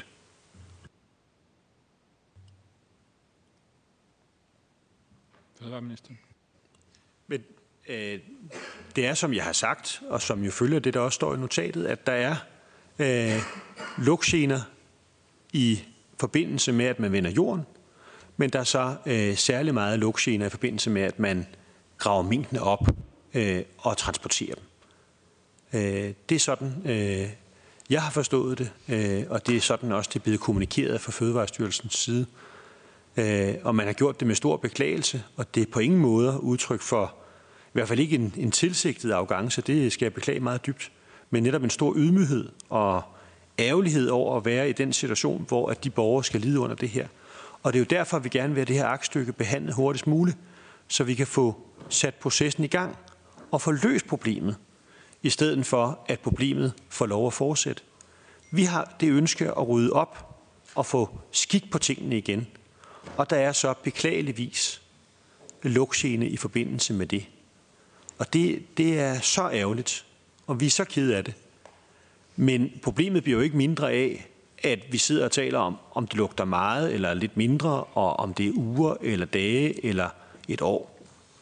Speaker 4: Men øh, det er, som jeg har sagt, og som jo følger det, der også står i notatet, at der er øh, lugtgener i forbindelse med, at man vender jorden, men der er så øh, særlig meget lugtgener i forbindelse med, at man graver minkene op øh, og transporterer dem. Øh, det er sådan, øh, jeg har forstået det, øh, og det er sådan også, det er blevet kommunikeret fra Fødevarestyrelsens side. Øh, og man har gjort det med stor beklagelse, og det er på ingen måde udtryk for, i hvert fald ikke en, en tilsigtet arrogance, det skal jeg beklage meget dybt, men netop en stor ydmyghed og ærgerlighed over at være i den situation, hvor at de borgere skal lide under det her. Og det er jo derfor, vi gerne vil have det her aktstykke behandlet hurtigst muligt, så vi kan få sat processen i gang og få løst problemet, i stedet for at problemet får lov at fortsætte. Vi har det ønske at rydde op og få skik på tingene igen. Og der er så beklageligvis lugtgene i forbindelse med det. Og det, det er så ærgerligt, og vi er så kede af det. Men problemet bliver jo ikke mindre af, at vi sidder og taler om, om det lugter meget eller lidt mindre, og om det er uger eller dage eller et år.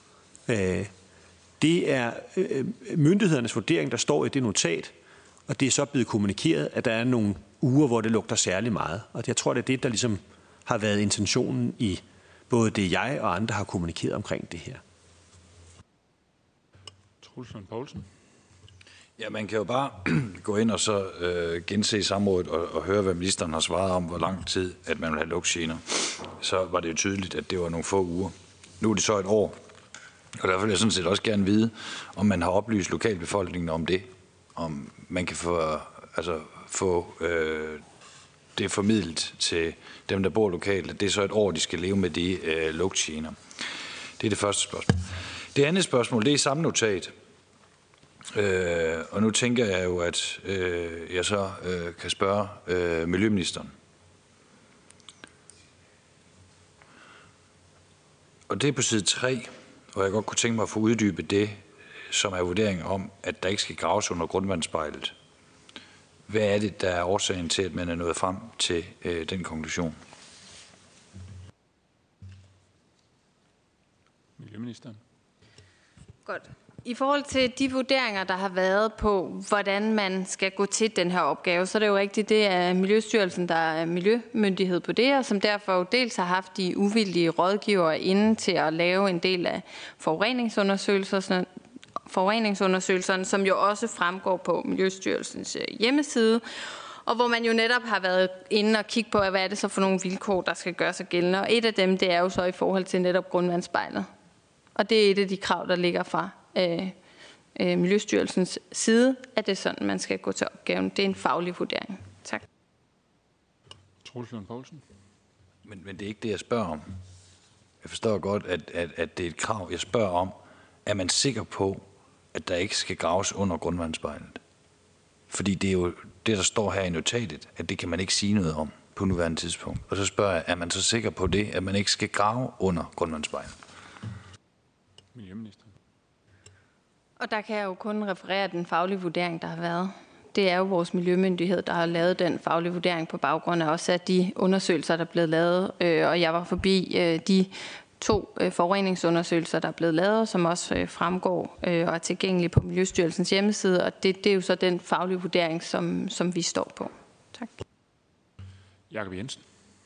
Speaker 4: Det er myndighedernes vurdering, der står i det notat, og det er så blevet kommunikeret, at der er nogle uger, hvor det lugter særlig meget. Og jeg tror, det er det, der ligesom har været intentionen i både det, jeg og andre har kommunikeret omkring det her.
Speaker 1: Troels Lund Poulsen.
Speaker 7: Ja, man kan jo bare gå ind og så øh, gense samrådet og, og høre, hvad ministeren har svaret om, hvor lang tid, at man vil have lugtgener. Så var det jo tydeligt, at det var nogle få uger. Nu er det så et år, og derfor vil jeg sådan set også gerne vide, om man har oplyst lokalbefolkningen om det. Om man kan få, altså, få øh, det formidlet til dem, der bor lokalt, at det er så et år, de skal leve med de øh, lugtgener. Det er det første spørgsmål. Det andet spørgsmål, det er samme notat. Øh, og nu tænker jeg jo, at øh, jeg så øh, kan spørge øh, miljøministeren. Og det er på side tre, og jeg godt kunne tænke mig at få uddybet det, som er vurdering om, at der ikke skal graves under grundvandsspejlet. Hvad er det, der er årsagen til, at man er nået frem til øh, den konklusion?
Speaker 1: Miljøministeren.
Speaker 3: Godt. I forhold til de vurderinger, der har været på, hvordan man skal gå til den her opgave, så er det jo rigtigt, det er Miljøstyrelsen, der er miljømyndighed på det, og som derfor jo dels har haft de uvildige rådgivere inde til at lave en del af forureningsundersøgelser, forureningsundersøgelserne, som jo også fremgår på Miljøstyrelsens hjemmeside, og hvor man jo netop har været inde og kigge på, hvad er det så for nogle vilkår, der skal gøre sig gældende. Og et af dem, det er jo så i forhold til netop grundvandsspejlet. Og det er et af de krav, der ligger fra øh, øh, Miljøstyrelsens side, at det er sådan, man skal gå til opgaven. Det er en faglig vurdering. Tak.
Speaker 1: Troels Lund Poulsen.
Speaker 7: Men, men det er ikke det, jeg spørger om. Jeg forstår godt, at, at, at det er et krav. Jeg spørger om, er man sikker på, at der ikke skal graves under grundvandsspejlet? Fordi det er jo det, der står her i notatet, at det kan man ikke sige noget om på nuværende tidspunkt. Og så spørger jeg, er man så sikker på det, at man ikke skal grave under grundvandsspejlet?
Speaker 1: Miljøminister.
Speaker 3: Og der kan jeg jo kun referere den faglige vurdering, der har været. Det er jo vores miljømyndighed, der har lavet den faglige vurdering på baggrund af også af de undersøgelser, der er blevet lavet. Og jeg var forbi de to forureningsundersøgelser, der er blevet lavet, som også fremgår og er tilgængelige på Miljøstyrelsens hjemmeside. Og det, det er jo så den faglige vurdering, som, som vi står på. Tak.
Speaker 1: Jakob Jensen.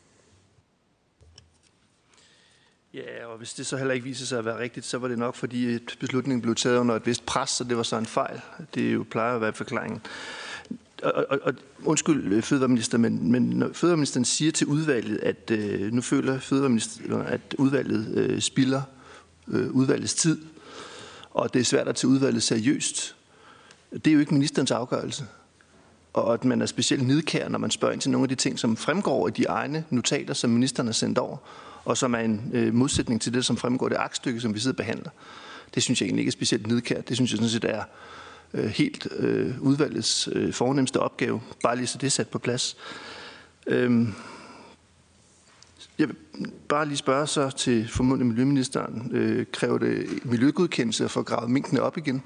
Speaker 6: Ja, og hvis det så heller ikke viser sig at være rigtigt, så var det nok, fordi beslutningen blev taget under et vist pres, så det var så en fejl. Det jo plejer at være forklaringen. Og, og, og undskyld, fødevareminister, men, men når fødevareministeren siger til udvalget, at øh, nu føler fødevareministeren, at udvalget øh, spilder øh, udvalgets tid, og det er svært at tage udvalget seriøst. Det er jo ikke ministerens afgørelse. Og at man er specielt nidkær, når man spørger ind til nogle af de ting, som fremgår af de egne notater, som ministeren har sendt over, og som er en øh, modsætning til det, som fremgår af det aktstykke, som vi sidder og behandler. Det synes jeg egentlig ikke er specielt nidkær. Det synes jeg sådan set er øh, helt øh, udvalgets øh, fornemmeste opgave. Bare lige så det er sat på plads. Øhm, jeg vil bare lige spørge så til formodentlig miljøministeren. Øh, kræver det miljøgodkendelse for at grave minkene op igen?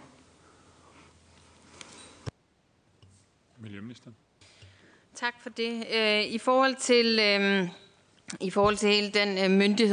Speaker 1: Miljøministeren.
Speaker 3: Tak for det. I forhold til, øh, i forhold til hele den øh,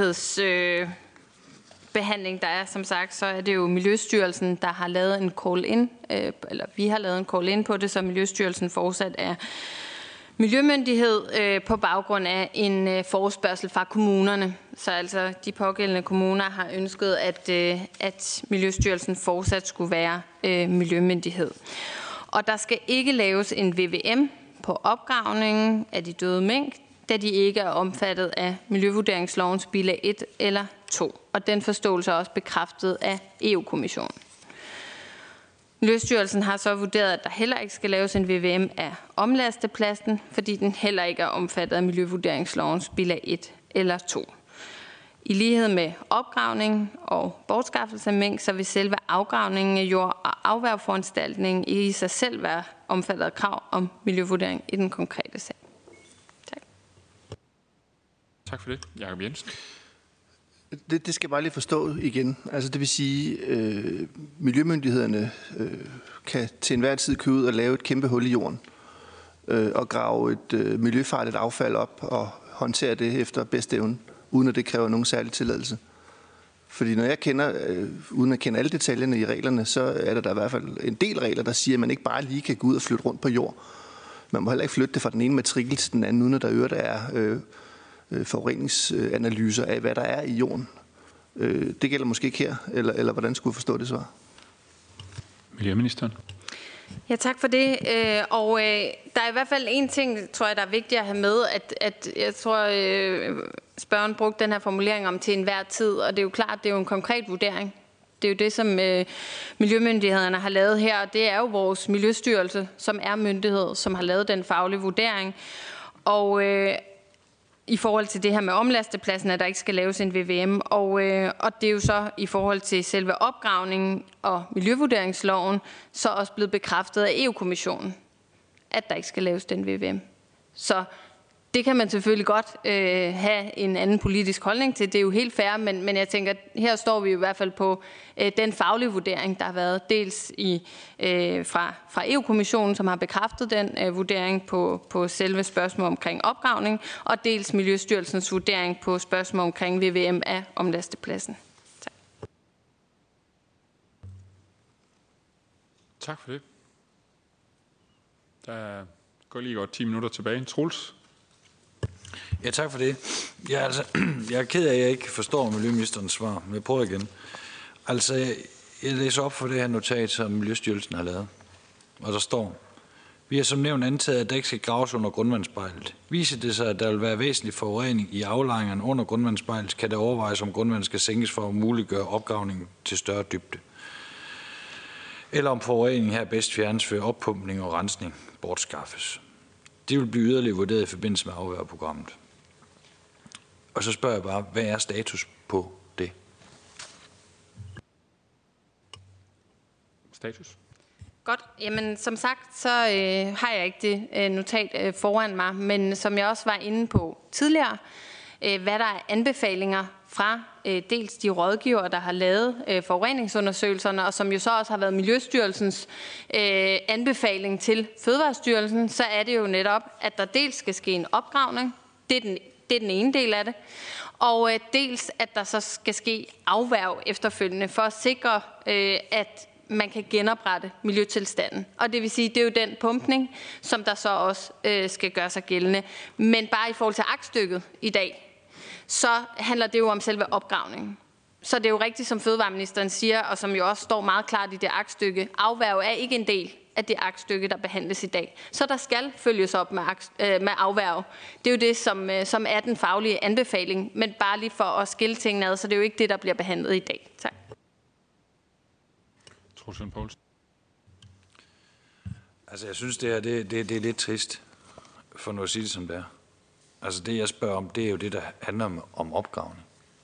Speaker 3: myndighedsbehandling, øh, der er, som sagt, så er det jo Miljøstyrelsen, der har lavet en call-in, øh, eller vi har lavet en call-in på det, så Miljøstyrelsen fortsat er miljømyndighed øh, på baggrund af en øh, forespørgsel fra kommunerne. Så altså de pågældende kommuner har ønsket, at, øh, at Miljøstyrelsen fortsat skulle være øh, miljømyndighed. Og der skal ikke laves en V V M på opgravningen af de døde mink, da de ikke er omfattet af Miljøvurderingslovens bilag et eller to. Og den forståelse er også bekræftet af E U-kommissionen. Miljøstyrelsen har så vurderet, at der heller ikke skal laves en V V M af omlastepladsen, fordi den heller ikke er omfattet af Miljøvurderingslovens bilag et eller to. I lighed med opgravning og bortskaffelse af mink, så vil selve afgravningen af jord og afværgeforanstaltningen i sig selv være omfattet af krav om miljøvurdering i den konkrete sag. Tak.
Speaker 1: Tak for det. Jakob Jensen.
Speaker 6: Det, det skal jeg bare lige forstå igen. Altså det vil sige, øh, miljømyndighederne øh, kan til enhver tid købe ud og lave et kæmpe hul i jorden øh, og grave et øh, miljøfarligt affald op og håndtere det efter bedste evne, uden at det kræver nogen særlig tilladelse. Fordi når jeg kender, øh, uden at kende alle detaljerne i reglerne, så er der, der i hvert fald en del regler, der siger, at man ikke bare lige kan gå ud og flytte rundt på jord. Man må heller ikke flytte det fra den ene matrikel til den anden, uden at der øvrigt er øh, øh, forureningsanalyser af, hvad der er i jorden. Øh, det gælder måske ikke her, eller, eller hvordan skulle jeg forstå det så?
Speaker 1: Miljøministeren.
Speaker 3: Ja, tak for det. Og der er i hvert fald en ting, tror jeg, der er vigtigt at have med, at, at jeg tror, spørgeren brugte den her formulering om til enhver tid, og det er jo klart, det er jo en konkret vurdering. Det er jo det, som miljømyndighederne har lavet her, og det er jo vores Miljøstyrelse, som er myndighed, som har lavet den faglige vurdering. Og øh, i forhold til det her med omlastepladsen, at der ikke skal laves en V V M, og, øh, og det er jo så i forhold til selve opgravningen og miljøvurderingsloven, så også blevet bekræftet af E U-kommissionen, at der ikke skal laves den V V M. Så det kan man selvfølgelig godt øh, have en anden politisk holdning til. Det er jo helt fair, men, men jeg tænker, her står vi jo i hvert fald på øh, den faglige vurdering, der har været dels i, øh, fra, fra E U-kommissionen, som har bekræftet den øh, vurdering på, på selve spørgsmål omkring opgravning, og dels Miljøstyrelsens vurdering på spørgsmål omkring V V M af omlastepladsen. Tak.
Speaker 1: Tak for det. Der går lige godt ti minutter tilbage. Troels?
Speaker 7: Ja, tak for det. Jeg er, altså, jeg er ked af, at jeg ikke forstår miljøministerens svar, men jeg prøver igen. Altså, jeg, jeg læser op for det her notat, som Miljøstyrelsen har lavet. Og der står, vi har som nævnt antaget, at der ikke skal graves under grundvandsspejlet. Viser det sig, at der vil være væsentlig forurening i aflejringerne under grundvandsspejlet, kan det overvejes, om grundvandet skal sænkes for at muliggøre opgravningen til større dybde. Eller om forureningen her bedst fjernes ved oppumpning og rensning bortskaffes. Det vil blive yderligere vurderet i forbindelse med afværgeprogrammet. Og så spørger jeg bare, hvad er status på det?
Speaker 1: Status?
Speaker 3: Godt. Jamen, som sagt, så øh, har jeg ikke det øh, notat øh, foran mig, men som jeg også var inde på tidligere, øh, hvad der er anbefalinger fra øh, dels de rådgivere, der har lavet øh, forureningsundersøgelserne, og som jo så også har været Miljøstyrelsens øh, anbefaling til Fødevarestyrelsen, så er det jo netop, at der dels skal ske en opgravning, det er den, det er den ene del af det, og øh, dels at der så skal ske afværg efterfølgende for at sikre, øh, at man kan genoprette miljøtilstanden. Og det vil sige, det er jo den pumpning, som der så også øh, skal gøre sig gældende. Men bare i forhold til aktstykket i dag, så handler det jo om selve opgravningen. Så det er jo rigtigt, som fødevareministeren siger, og som jo også står meget klart i det aktstykke, afværge er ikke en del af det aktstykke, der behandles i dag. Så der skal følges op med, øh, med afværge. Det er jo det, som, øh, som er den faglige anbefaling, men bare lige for at skille tingene ad, så det er jo ikke det, der bliver behandlet i dag. Tak.
Speaker 1: Troels Lund Poulsen.
Speaker 7: Altså, jeg synes, det her det, det, det er lidt trist, for nu at sige det, som det er. Altså, det, jeg spørger om, det er jo det, der handler om, om opgravning.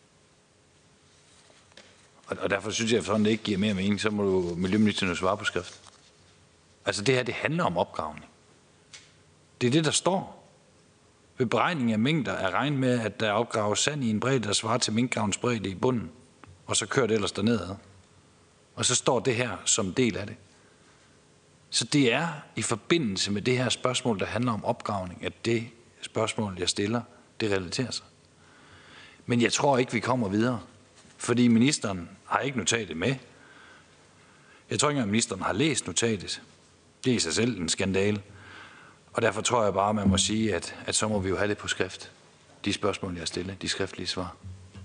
Speaker 7: Og, og derfor synes jeg, at sådan det ikke giver mere mening, så må du miljøministeren svare på skrift. Altså, det her, det handler om opgravning. Det er det, der står. Ved beregning af mængder er regnet med, at der opgraves sand i en bredde, der svarer til minkgravens bredde i bunden, og så kører det ellers dernedad. Og så står det her som del af det. Så det er i forbindelse med det her spørgsmål, der handler om opgravning, at det spørgsmål, jeg stiller, det relaterer sig. Men jeg tror ikke, vi kommer videre, fordi ministeren har ikke notatet med. Jeg tror ikke, at ministeren har læst notatet. Det er i sig selv en skandale. Og derfor tror jeg bare, at man må sige, at, at så må vi jo have det på skrift. De spørgsmål, jeg stiller, de skriftlige svar.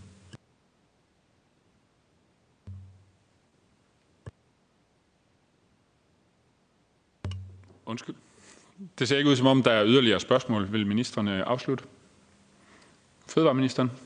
Speaker 1: Undskyld. Det ser ikke ud, som om der er yderligere spørgsmål. Vil ministerne afslutte? Fødevareministeren.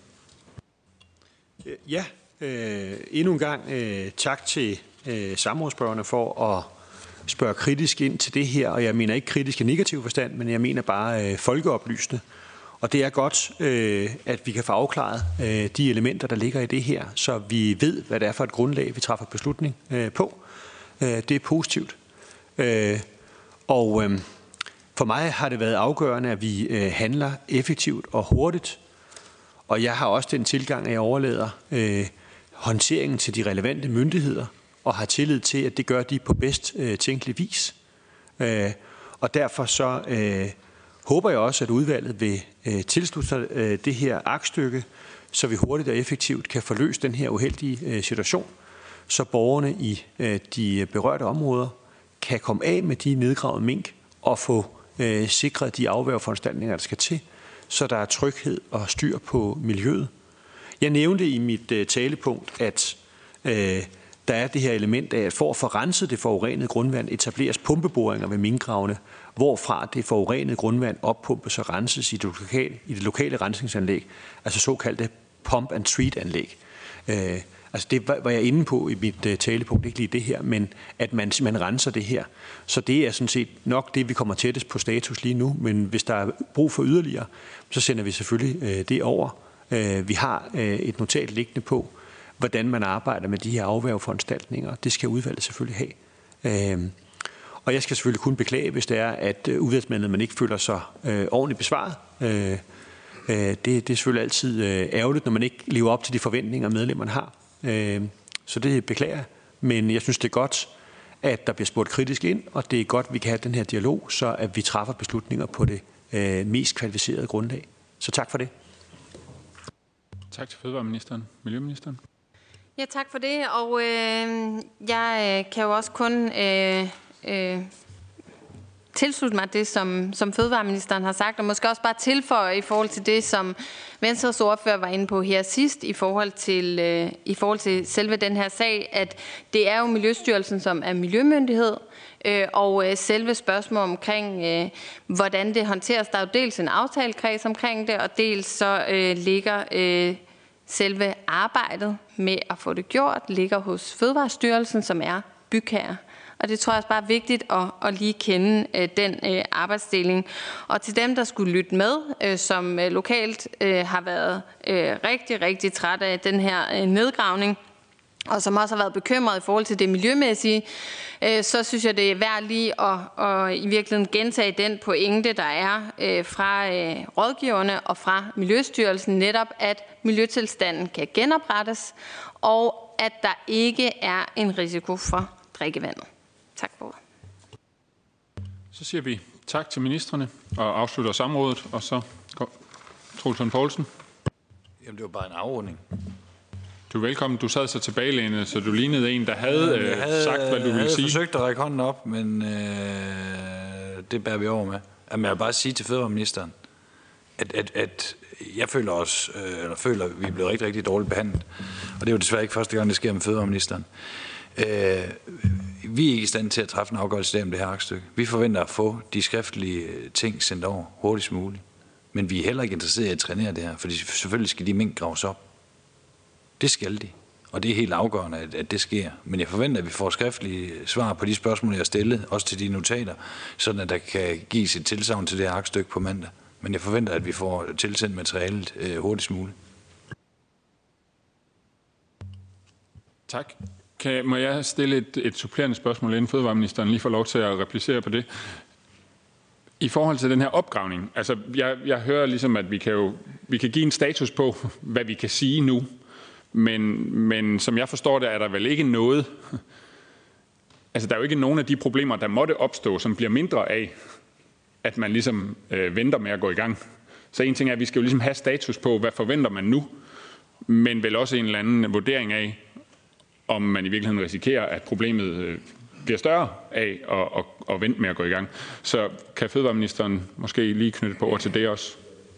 Speaker 4: Ja, øh, endnu en gang øh, tak til øh, samrådsspørgerne for at spørge kritisk ind til det her. Og jeg mener ikke kritisk i negativ forstand, men jeg mener bare øh, folkeoplysende. Og det er godt, øh, at vi kan få afklaret øh, de elementer, der ligger i det her, så vi ved, hvad det er for et grundlag, vi træffer beslutning øh, på. Øh, det er positivt. Øh, Og øh, for mig har det været afgørende, at vi øh, handler effektivt og hurtigt. Og jeg har også den tilgang, at jeg overlader øh, håndteringen til de relevante myndigheder, og har tillid til, at det gør de på bedst øh, tænkelig vis. Øh, og derfor så øh, håber jeg også, at udvalget vil øh, tilslutte sig øh, det her aktstykke, så vi hurtigt og effektivt kan forløse den her uheldige øh, situation, så borgerne i øh, de berørte områder kan komme af med de nedgravede mink og få øh, sikret de afværgeforanstaltninger, der skal til, så der er tryghed og styr på miljøet. Jeg nævnte i mit øh, talepunkt, at øh, der er det her element af, at for at få renset det forurenede grundvand, etableres pumpeboringer ved minkgravene, hvorfra det forurenede grundvand oppumpes og renses i det lokale, i det lokale rensningsanlæg, altså såkaldte pump-and-treat-anlæg. Øh, Altså det var jeg inde på i mit uh, talepunkt, ikke lige det her, men at man, man renser det her. Så det er sådan set nok det, vi kommer tættest på status lige nu, men hvis der er brug for yderligere, så sender vi selvfølgelig uh, det over. Uh, vi har uh, et notat liggende på, hvordan man arbejder med de her afværgeforanstaltninger. Det skal udvalget selvfølgelig have. Uh, og jeg skal selvfølgelig kun beklage, hvis det er, at uh, udvalgsmedlemmer man ikke føler sig uh, ordentligt besvaret. Uh, uh, det, det er selvfølgelig altid uh, ærgerligt, når man ikke lever op til de forventninger, medlemmerne har. Så det beklager jeg, men jeg synes, det er godt, at der bliver spurgt kritisk ind, og det er godt, at vi kan have den her dialog, så at vi træffer beslutninger på det øh, mest kvalificerede grundlag. Så tak for det.
Speaker 1: Tak til fødevareministeren. Miljøministeren.
Speaker 3: Ja, tak for det, og øh, jeg kan jo også kun øh, øh, tilslutte mig det, som, som fødevareministeren har sagt, og måske også bare tilføje i forhold til det, som Venstres ordfører var inde på her sidst, i forhold til, øh, i forhold til selve den her sag, at det er jo Miljøstyrelsen, som er miljømyndighed, øh, og øh, selve spørgsmålet omkring, øh, hvordan det håndteres, der er jo dels en aftalekreds omkring det, og dels så øh, ligger øh, selve arbejdet med at få det gjort, ligger hos Fødevarestyrelsen, som er bygherre. Og det tror jeg også bare er vigtigt at, at lige kende øh, den øh, arbejdsdeling. Og til dem, der skulle lytte med, øh, som øh, lokalt øh, har været øh, rigtig, rigtig træt af den her øh, nedgravning, og som også har været bekymret i forhold til det miljømæssige, øh, så synes jeg, det er værd lige at, at i virkeligheden gentage den pointe, der er øh, fra øh, rådgiverne og fra Miljøstyrelsen, netop at miljøtilstanden kan genoprettes, og at der ikke er en risiko for drikkevandet. Tak for.
Speaker 1: Så siger vi tak til ministrene og afslutter samrådet, og så går Troels Lund Poulsen.
Speaker 7: Jamen, det var bare en afrunding.
Speaker 1: Du er velkommen. Du sad så tilbagelænet, så du lignede en, der havde,
Speaker 7: jeg havde
Speaker 1: sagt, hvad du ville sige.
Speaker 7: Jeg havde forsøgt at række hånden op, men øh, det bærer vi over med. Jamen, jeg vil bare sige til fødevareministeren, at, at, at jeg føler os, øh, eller føler, at vi er blevet rigtig, rigtig dårligt behandlet. Og det er jo desværre ikke første gang, det sker med fødevareministeren. Øh, vi er ikke i stand til at træffe en afgørelse om det her aktstykke. Vi forventer at få de skriftlige ting sendt over hurtigst muligt. Men vi er heller ikke interesseret i at trænere det her, for selvfølgelig skal de mink graves op. Det skal de, og det er helt afgørende, at, at det sker. Men jeg forventer, at vi får skriftlige svar på de spørgsmål, jeg har stillet, også til de notater, sådan at der kan gives et tilsagn til det her aktstykke på mandag. Men jeg forventer, at vi får tilsendt materialet øh, hurtigst muligt.
Speaker 1: Tak. Kan, må jeg stille et, et supplerende spørgsmål, inden fødevareministeren lige får lov til at replicere på det? I forhold til den her opgravning, altså jeg, jeg hører ligesom, at vi kan jo vi kan give en status på, hvad vi kan sige nu, men, men som jeg forstår det, er der vel ikke noget, altså der er jo ikke nogen af de problemer, der måtte opstå, som bliver mindre af, at man ligesom øh, venter med at gå i gang. Så en ting er, at vi skal jo ligesom have status på, hvad forventer man nu, men vel også en eller anden vurdering af, om man i virkeligheden risikerer, at problemet øh, bliver større af at, at, at vente med at gå i gang. Så kan fødevareministeren måske lige knytte på ord til det også?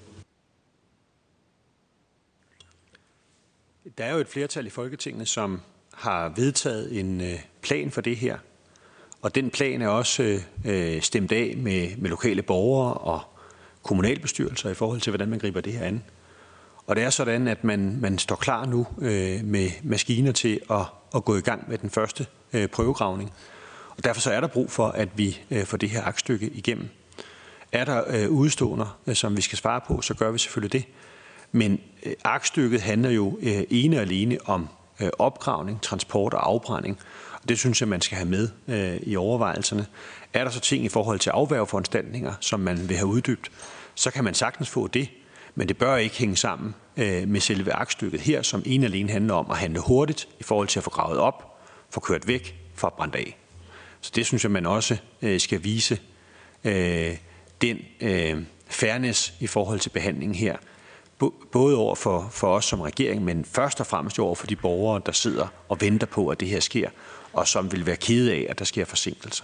Speaker 4: Der er jo et flertal i Folketinget, som har vedtaget en øh, plan for det her. Og den plan er også øh, stemt af med, med lokale borgere og kommunalbestyrelser i forhold til, hvordan man griber det her an. Og det er sådan, at man, man står klar nu øh, med maskiner til at, at gå i gang med den første øh, prøvegravning. Og derfor så er der brug for, at vi øh, får det her aktstykke igennem. Er der øh, udståender, øh, som vi skal svare på, så gør vi selvfølgelig det. Men øh, aktstykket handler jo øh, ene og alene om øh, opgravning, transport og afbrænding. Og det synes jeg, man skal have med øh, i overvejelserne. Er der så ting i forhold til afværgeforanstaltninger, som man vil have uddybt, så kan man sagtens få det. Men det bør ikke hænge sammen øh, med selve aktstykket her, som ene og alene handler om at handle hurtigt i forhold til at få gravet op, få kørt væk, få brændt af. Så det synes jeg, man også øh, skal vise øh, den øh, fairness i forhold til behandlingen her. Både over for, for os som regering, men først og fremmest over for de borgere, der sidder og venter på, at det her sker, og som vil være kede af, at der sker forsinkelser.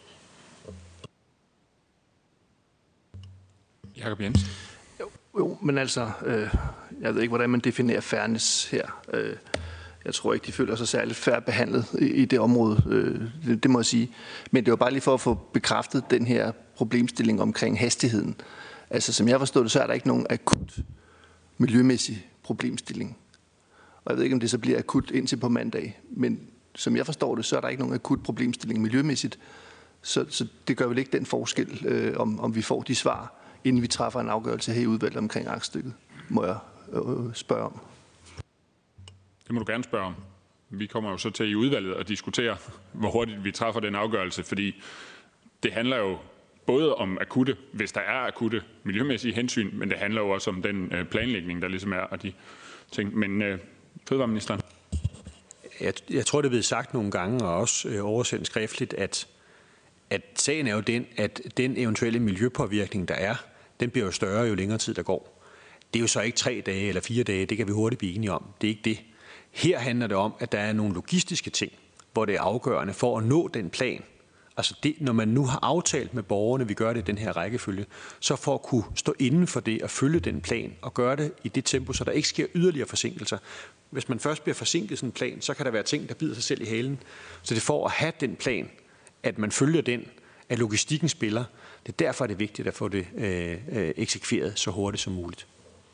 Speaker 1: Jakob Jensen.
Speaker 6: Jo, jo men altså, øh, jeg ved ikke, hvordan man definerer fairness her. Øh, jeg tror ikke, de føler sig særligt fair behandlet i, i det område, øh, det, det må jeg sige. Men det var bare lige for at få bekræftet den her problemstilling omkring hastigheden. Altså, som jeg forstår det, så er der ikke nogen akut miljømæssig problemstilling. Og jeg ved ikke, om det så bliver akut indtil på mandag, men som jeg forstår det, så er der ikke nogen akut problemstilling miljømæssigt. Så, så det gør vel ikke den forskel, øh, om, om vi får de svar, inden vi træffer en afgørelse her i udvalget omkring aktstykket, må jeg øh, spørge om.
Speaker 1: Det må du gerne spørge om. Vi kommer jo så til i udvalget at diskutere, hvor hurtigt vi træffer den afgørelse, fordi det handler jo både om akutte, hvis der er akutte miljømæssige hensyn, men det handler jo også om den øh, planlægning, der ligesom er, og de ting. Men øh, fødevareministeren?
Speaker 4: Jeg, jeg tror, det er blevet sagt nogle gange, og også øh, oversendt skriftligt, at, at sagen er jo den, at den eventuelle miljøpåvirkning, der er, den bliver jo større, jo længere tid der går. Det er jo så ikke tre dage eller fire dage, det kan vi hurtigt blive enige om. Det er ikke det. Her handler det om, at der er nogle logistiske ting, hvor det er afgørende for at nå den plan. Altså det, når man nu har aftalt med borgerne, vi gør det i den her rækkefølge, så for at kunne stå inden for det og følge den plan og gøre det i det tempo, så der ikke sker yderligere forsinkelser. Hvis man først bliver forsinket sådan en plan, så kan der være ting, der bider sig selv i halen. Så det er for at have den plan, at man følger den, at logistikken spiller. Det er derfor, det er vigtigt at få det øh, øh, eksekveret så hurtigt som muligt.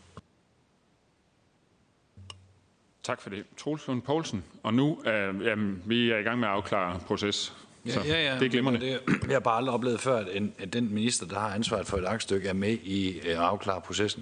Speaker 1: Tak for det. Troels Lund Poulsen. Og nu er øh, vi er i gang med at afklare proces. Så
Speaker 7: ja, ja, ja.
Speaker 1: Det er glimrende.
Speaker 7: Det, jeg har bare aldrig oplevet før, at, en, at den minister, der har ansvaret for et aktstykke, er med i at afklare processen.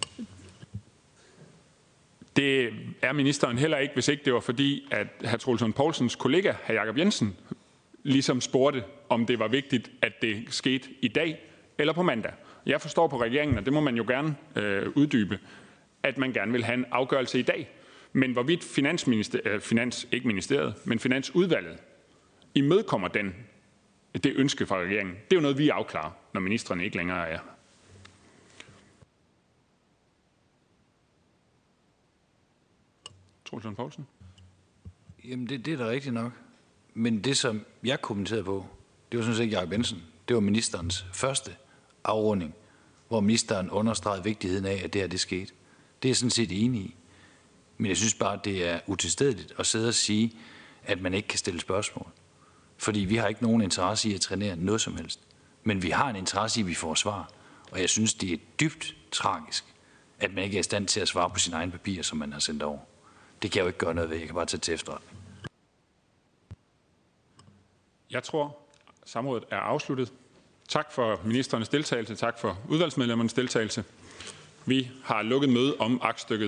Speaker 1: Det er ministeren heller ikke, hvis ikke det var fordi, at hr. Troels Lund Poulsens kollega, hr. Jakob Jensen, ligesom spurgte, om det var vigtigt, at det skete i dag eller på mandag. Jeg forstår på regeringen, og det må man jo gerne øh, uddybe, at man gerne vil have en afgørelse i dag. Men hvorvidt finansminister, øh, finans, ikke ministeriet, men finansudvalget imødekommer den, det ønske fra regeringen, det er jo noget, vi afklarer, når ministrene ikke længere er. Troels Lund Poulsen?
Speaker 7: Jamen, det, det er da rigtigt nok. Men det, som jeg kommenterede på, det var sådan set ikke Jakob Jensen. Det var ministerens første afrunding, hvor ministeren understregede vigtigheden af, at det her det skete. Det er jeg sådan set enig i. Men jeg synes bare, det er utilstedeligt at sidde og sige, at man ikke kan stille spørgsmål. Fordi vi har ikke nogen interesse i at trænere noget som helst. Men vi har en interesse i, at vi får svar. Og jeg synes, det er dybt tragisk, at man ikke er i stand til at svare på sine egne papirer, som man har sendt over. Det kan jeg jo ikke gøre noget ved. Jeg kan bare tage til efterretning.
Speaker 1: Jeg tror, samrådet er afsluttet. Tak for ministerens deltagelse. Tak for udvalgsmedlemmernes deltagelse. Vi har lukket møde om aktstykket.